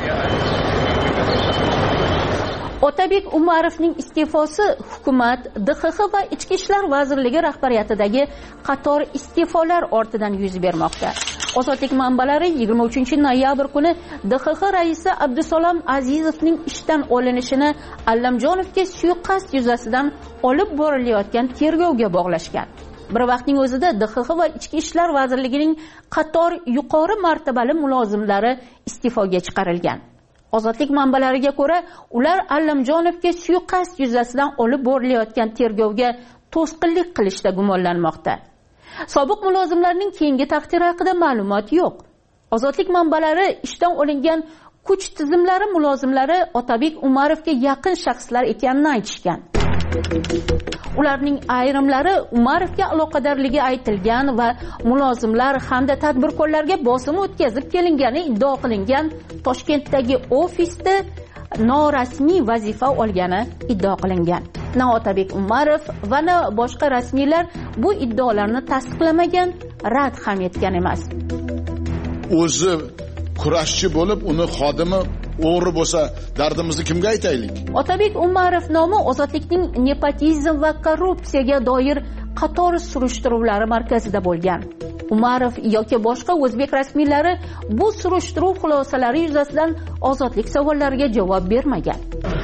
Otabek Umarovning iste'fosi hukumat, D X X va Ichki ishlar vazirligi rahbariyatidagi qator iste'folar ortidan yuz bermoqda. Ozodlik manbalari yigirma uchinchi noyabr kuni D X X raisi Abdusalom Azizovning ishdan olinishini Allamjonovga suiqasd yuzasidan olib borilayotgan tergovga bog'lashgan. Bir vaqtning o'zida D X X va Ichki ishlar vazirligining qator yuqori martabali mulozimlari iste'foga chiqarilgan. Ozodlik manbalariga ko'ra, ular Allamjonovga suiqasd yuzasidan olib borilayotgan tergovga to'sqinlik qilishda gumonlanmoqda. Sobiq mulozimlarning keyingi taqdiri haqida ma'lumot yo'q. Ozodlik manbalari ishdan olingan kuch tizimlari mulozimlari Otabek Umarovga yaqin shaxslar ekanini aytishgan. Ularning ayrimlari Umarovga aloqadorligi aytilgan va mulozimlar hamda tadbirkorlarga bosim o'tkazib kelingani iddao qilingan Toshkentdagi ofisda norasmiy vazifa olgani iddao qilingan. Na Otabek Umarov va na boshqa rasmiylar bu iddaolarni tasdiqlamagan, rad ham etgan emas. O'zi kurashchi bo'lib, uni xodimi o'g'ri bo'lsa, dardimizni kimga aytaylik? Otabek Umarov nomi ozodlikning nepotizm va korrupsiyaga doir qator surishtiruvlari markazida bo'lgan. Umarov yoki boshqa o'zbek rasmiylari bu surishtiruv xulosalari yuzasidan ozodlik savollariga javob bermagan.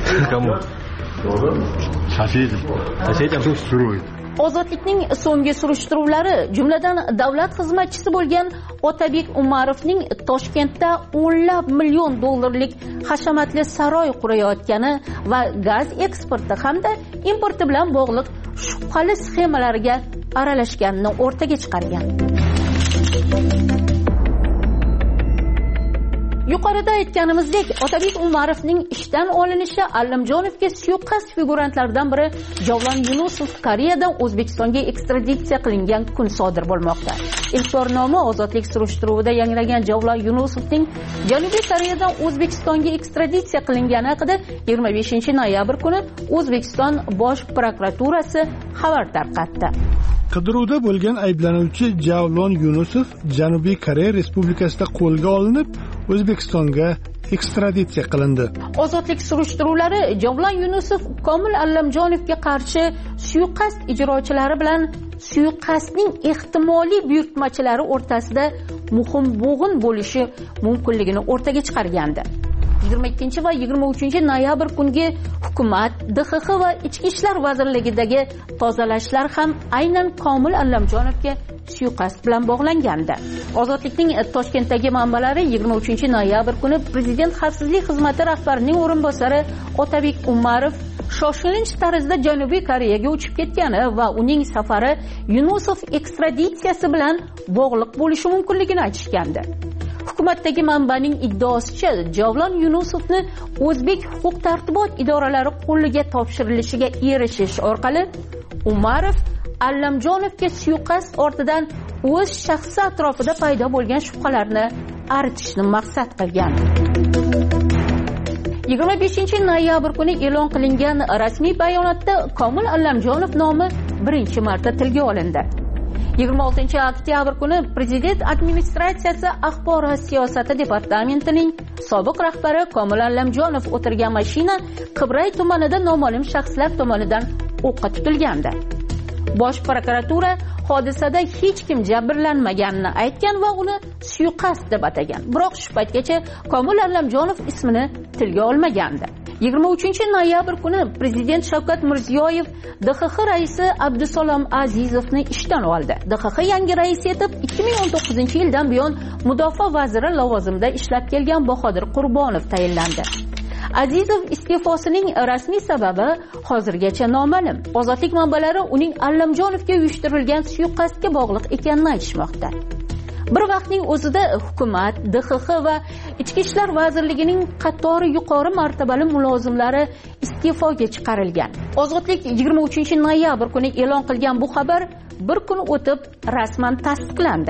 Ozodlikning so'nggi surishtiruvlari, jumladan davlat xizmatchisi bo'lgan Otabek Umarovning Toshkentda o'nlab million dollarlik hashamatli saroy qurayotgani va gaz eksporti hamda importi bilan bog'liq shubhali sxemalarga aralashganini o'rtaga chiqargan. Yuqorida aytganimizdek, Otabek Umarovning ishdan olinishi Allamjonovga suiqasd figurantlaridan biri Javlon Yunusov Koreyadan O'zbekistonga ekstraditsiya qilingan kun sodir bo'lmoqda. Ilk bor nomi ozodlik surishtiruvida yangragan Javlon Yunusovning Janubiy Koreyadan O'zbekistonga ekstraditsiya qilingani haqida yigirma beshinchi noyabr kuni O'zbekiston Bosh prokuraturasi xabar tarqatdi. Qidiruvda bo'lgan ayblanuvchi Javlon Yunusov Janubiy Koreya Respublikasida qo'lga olinib, O'zbekistonga ekstraditsiya qilindi. Ozodlik surishtiruvlari Javlon Yunusov Komil Allamjonovga qarshi suiqasd ijrochilari bilan suiqasdning ehtimoliy buyurtmachilari o'rtasida muhim bo'g'in bo'lishi mumkinligini o'rtaga chiqargandi. yigirma ikkinchi va yigirma uchinchi noyabr kungi hukumat, D X X va Ichki ishlar vazirligidagi tozalashlar ham aynan Komil Allamjonovga suiqasd bilan bog'langandi. Ozodlikning Toshkentdagi manbalari yigirma uchinchi noyabr kuni Prezident xavfsizlik xizmati rahbarining o'rinbosari Otabek Umarov shoshilinch tarzda Janubiy Koreyaga uchib ketgani va uning safari Yunusov ekstraditsiyasi bilan bog'liq bo'lishi mumkinligini aytishgandi. Hukumatdagi manbaning iddaosicha, Javlon Yunusovni o'zbek huquq tartibot idoralari qo'liga topshirilishiga erishish orqali Umarov Allamjonovga suiqasd ortidan o'z shaxsi atrofida paydo bo'lgan shubhalarni aritishni maqsad qilgan. yigirma beshinchi noyabr kuni e'lon qilingan rasmiy bayonotda Komil Allamjonov nomi birinchi marta tilga olindi. yigirma oltinchi oktyabr kuni prezident administratsiyasi axborot siyosati departamentining sobiq rahbari Komil Allamjonov o'tirgan mashina Qibray tumanida noma'lum shaxslar tomonidan o'qqa tutilgandi. Bosh prokuratura hodisada hech kim jabrlanmaganini aytgan va uni suiqasd deb atagan. Biroq shu paytgacha Komil Allamjonov ismini tilga olmagandi. yigirma uchinchi noyabr kuni prezident Shavkat Mirziyoyev D X X raisi Abdusalom Azizovni ishdan oldi. D X X yangi raisi etib ikki ming o'n to'qqizinchi yildan buyon mudofaa vaziri lavozimida ishlab kelgan Bahodir Qurbonov tayinlandi. Azizov iste'fosining rasmiy sababi hozirgacha noma'lum. Ozodlik manbalari uning Allamjonovga uyushtirilgan suiqasdga bog'liq ekanini aytishmoqda. Bir vaqtning o'zida hukumat, D X X va Ichki ishlar vazirligining qatori yuqori martabali mulozimlari iste'foga chiqarilgan. Ozodlik yigirma uchinchi noyabr kuni e'lon qilgan bu xabar bir kun o'tib rasman tasdiqlandi.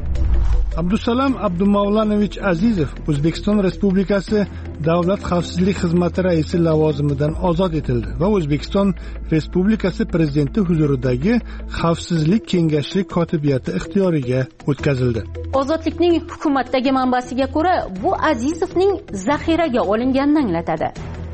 Abdusalom Abdumavlanovich Azizov O'zbekiston Respublikasi Davlat xavfsizlik xizmati raisi lavozimidan ozod etildi va O'zbekiston Respublikasi prezidenti huzuridagi Xavfsizlik kengashi kotibiyati ixtiyoriga o'tkazildi. Ozodlikning hukumatdagi manbasiga ko'ra, bu Azizovning zaxiraga olinganini anglatadi.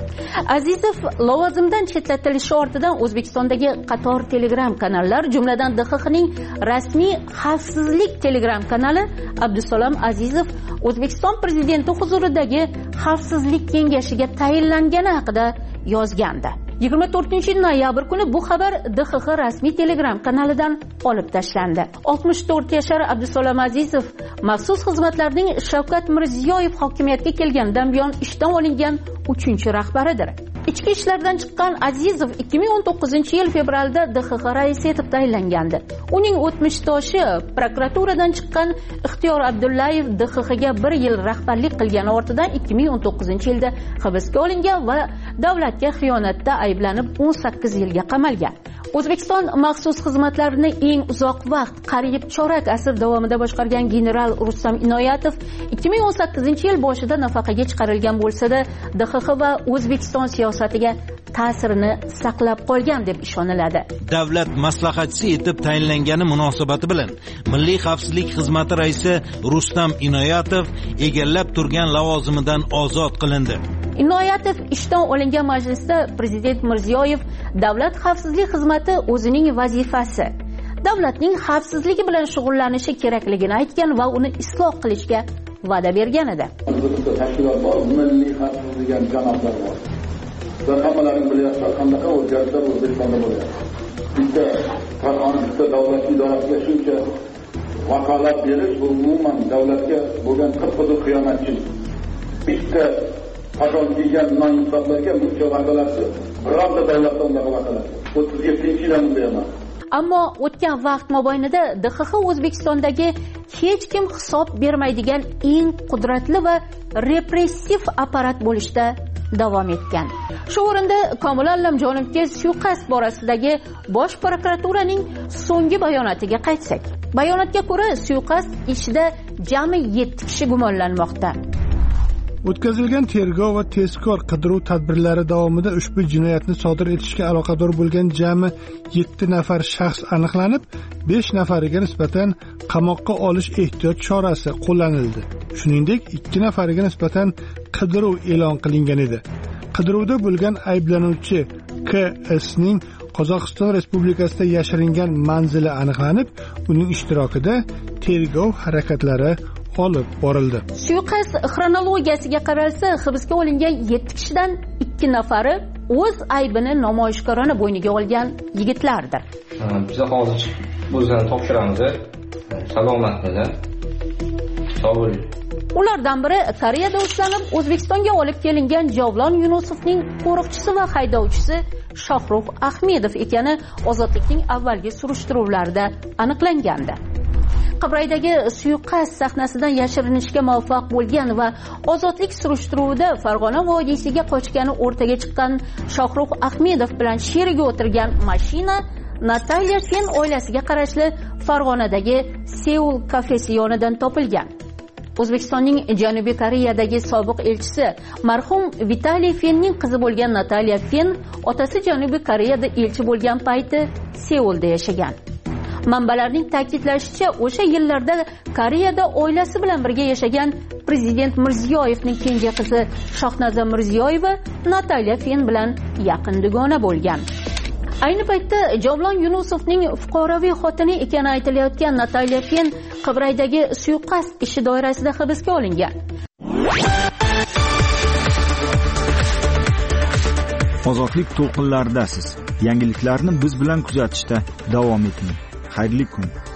Azizov lavozimdan chetlatilishi ortidan O'zbekistondagi qator Telegram kanallar, jumladan D X Xning rasmiy xavfsizlik Telegram kanali Abdusalom Azizov O'zbekiston prezidenti huzuridagi Xavfsizlik kengashiga tayinlangani haqida yozgandi. yigirma to'rtinchi noyabr kuni bu xabar D X X rasmiy Telegram kanalidan olib tashlandi. oltmish to'rt yashar Abdusalom Azizov maxsus xizmatlarning Shavkat Mirziyoyev hokimiyatga kelganidan buyon ishdan olingan uchinchi rahbaridir. Ichki ishlardan chiqqan Azizov ikki ming o'n to'qqizinchi yil fevralda D X X raisi etib tayinlangandi. Uning o'tmishdoshi prokuraturadan chiqqan Ixtiyor Abdullayev D X Xga bir yil rahbarlik qilgani ortidan ikki ming o'n to'qqizinchi yilda hibsga olingan va davlatga xiyonatda ayblanib o'n sakkiz yilga qamalgan. O'zbekiston maxsus xizmatlarini eng uzoq vaqt, qariyb chorak asr davomida boshqargan general Rustam Inoyatov ikki ming o'n sakkizinchi yil boshida nafaqaga chiqarilgan bo'lsa-da, D X X va O'zbekiston siyosatiga ta'sirini saqlab qolgan deb ishoniladi. Davlat maslahatchisi etib tayinlangani munosabati bilan Milliy xavfsizlik xizmati raisi Rustam Inoyatov egallab turgan lavozimidan ozod qilindi. Inoyatov ishdan olingan majlisda prezident Mirziyoyev davlat xavfsizlik xizmati o'zining vazifasi, davlatning xavfsizligi bilan shug'ullanishi kerakligini aytgan va uni isloh qilishga va'da bergan edi. Tashkilot bor, milliy xavfsizlik degan janoblar bor. Va hammalaring bilasizlar, qanaqa o'zgarishlar O'zbekistonda bo'lyapti. Bitta farqoni bitta davlat idorasiga shuncha vakolat berish bu umuman davlatga bo'lgan qip-qizil xiyonatchilik. Bitta qachon degan noinsoflarga buncha vakolatni bironta davlatda undaqa vakolat o'ttiz yettinchi yildan beri. Ammo o'tgan vaqt mobaynida D X X O'zbekistondagi hech kim hisob bermaydigan eng qudratli va repressiv apparat bo'lishda davom etgan. Shu o'rinda Komil Allamjonovga suiqasd borasidagi Bosh prokuraturaning so'nggi bayonotiga qaytsak. Bayonotga ko'ra, suiqasd ishida jami yetti kishi gumonlanmoqda. O'tkazilgan tergov va tezkor qidiruv tadbirlari davomida ushbu jinoyatni sodir etishga aloqador bo'lgan jami yetti nafar shaxs aniqlanib, besh nafariga nisbatan qamoqqa olish ehtiyot chorasi qo'llanildi. Shuningdek, ikki nafariga nisbatan qidiruv e'lon qilingan edi. Qidiruvda bo'lgan ayblanuvchi K S ning Qozog'iston Respublikasida yashiringan manzili aniqlanib, uning ishtirokida tergov harakatlari olib borildi. Suiqasd xronologiyasiga qaralsa, hibsga olingan yetti kishidan ikki nafari o'z aybini namoyishkorona bo'yniga olgan yigitlardir. Biz hozir o'zini topshiramiz. Salomatliklar. Sog' bo'ling. Ulardan biri Koreyada ushlanib, O'zbekistonga olib kelingan Javlon Yunusovning qo'riqchisi va haydovchisi Shohrux Ahmedov ekani ozodlikning avvalgi surishtiruvlarida aniqlangandi. Qibraydagi suiqasd sahnasidan yashirinishga muvaffaq bo'lgan va ozodlik surishtiruvida Farg'ona vodiysiga qochgani o'rtaga chiqqan Shohrux Ahmedov bilan sheriga o'tirgan mashina Natalya Fen oilasiga qarashli Farg'onadagi Seul kafesi yonidan topilgan. O'zbekistonning Janubiy Koreyadagi sobiq elchisi marhum Vitaliy Fenning qizi bo'lgan Natalya Fen otasi Janubiy Koreyada elchi bo'lgan payti Seulda yashagan. Manbalarning ta'kidlashicha, o'sha yillarda Koreyada oilasi bilan birga yashagan prezident Mirziyoyevning kenja qizi Shohnaza Mirziyoyeva Natalya Fen bilan yaqin dugona bo'lgan. Ayni paytda Javlon Yunusovning fuqaroviy xotini ekani aytilayotgan Natalya Fen Qibraydagi suiqasd ishi doirasida hibsga olingan. Ozodlik to'lqinlaridasiz. Yangiliklarni biz bilan kuzatishda davom eting. Xayrli kun.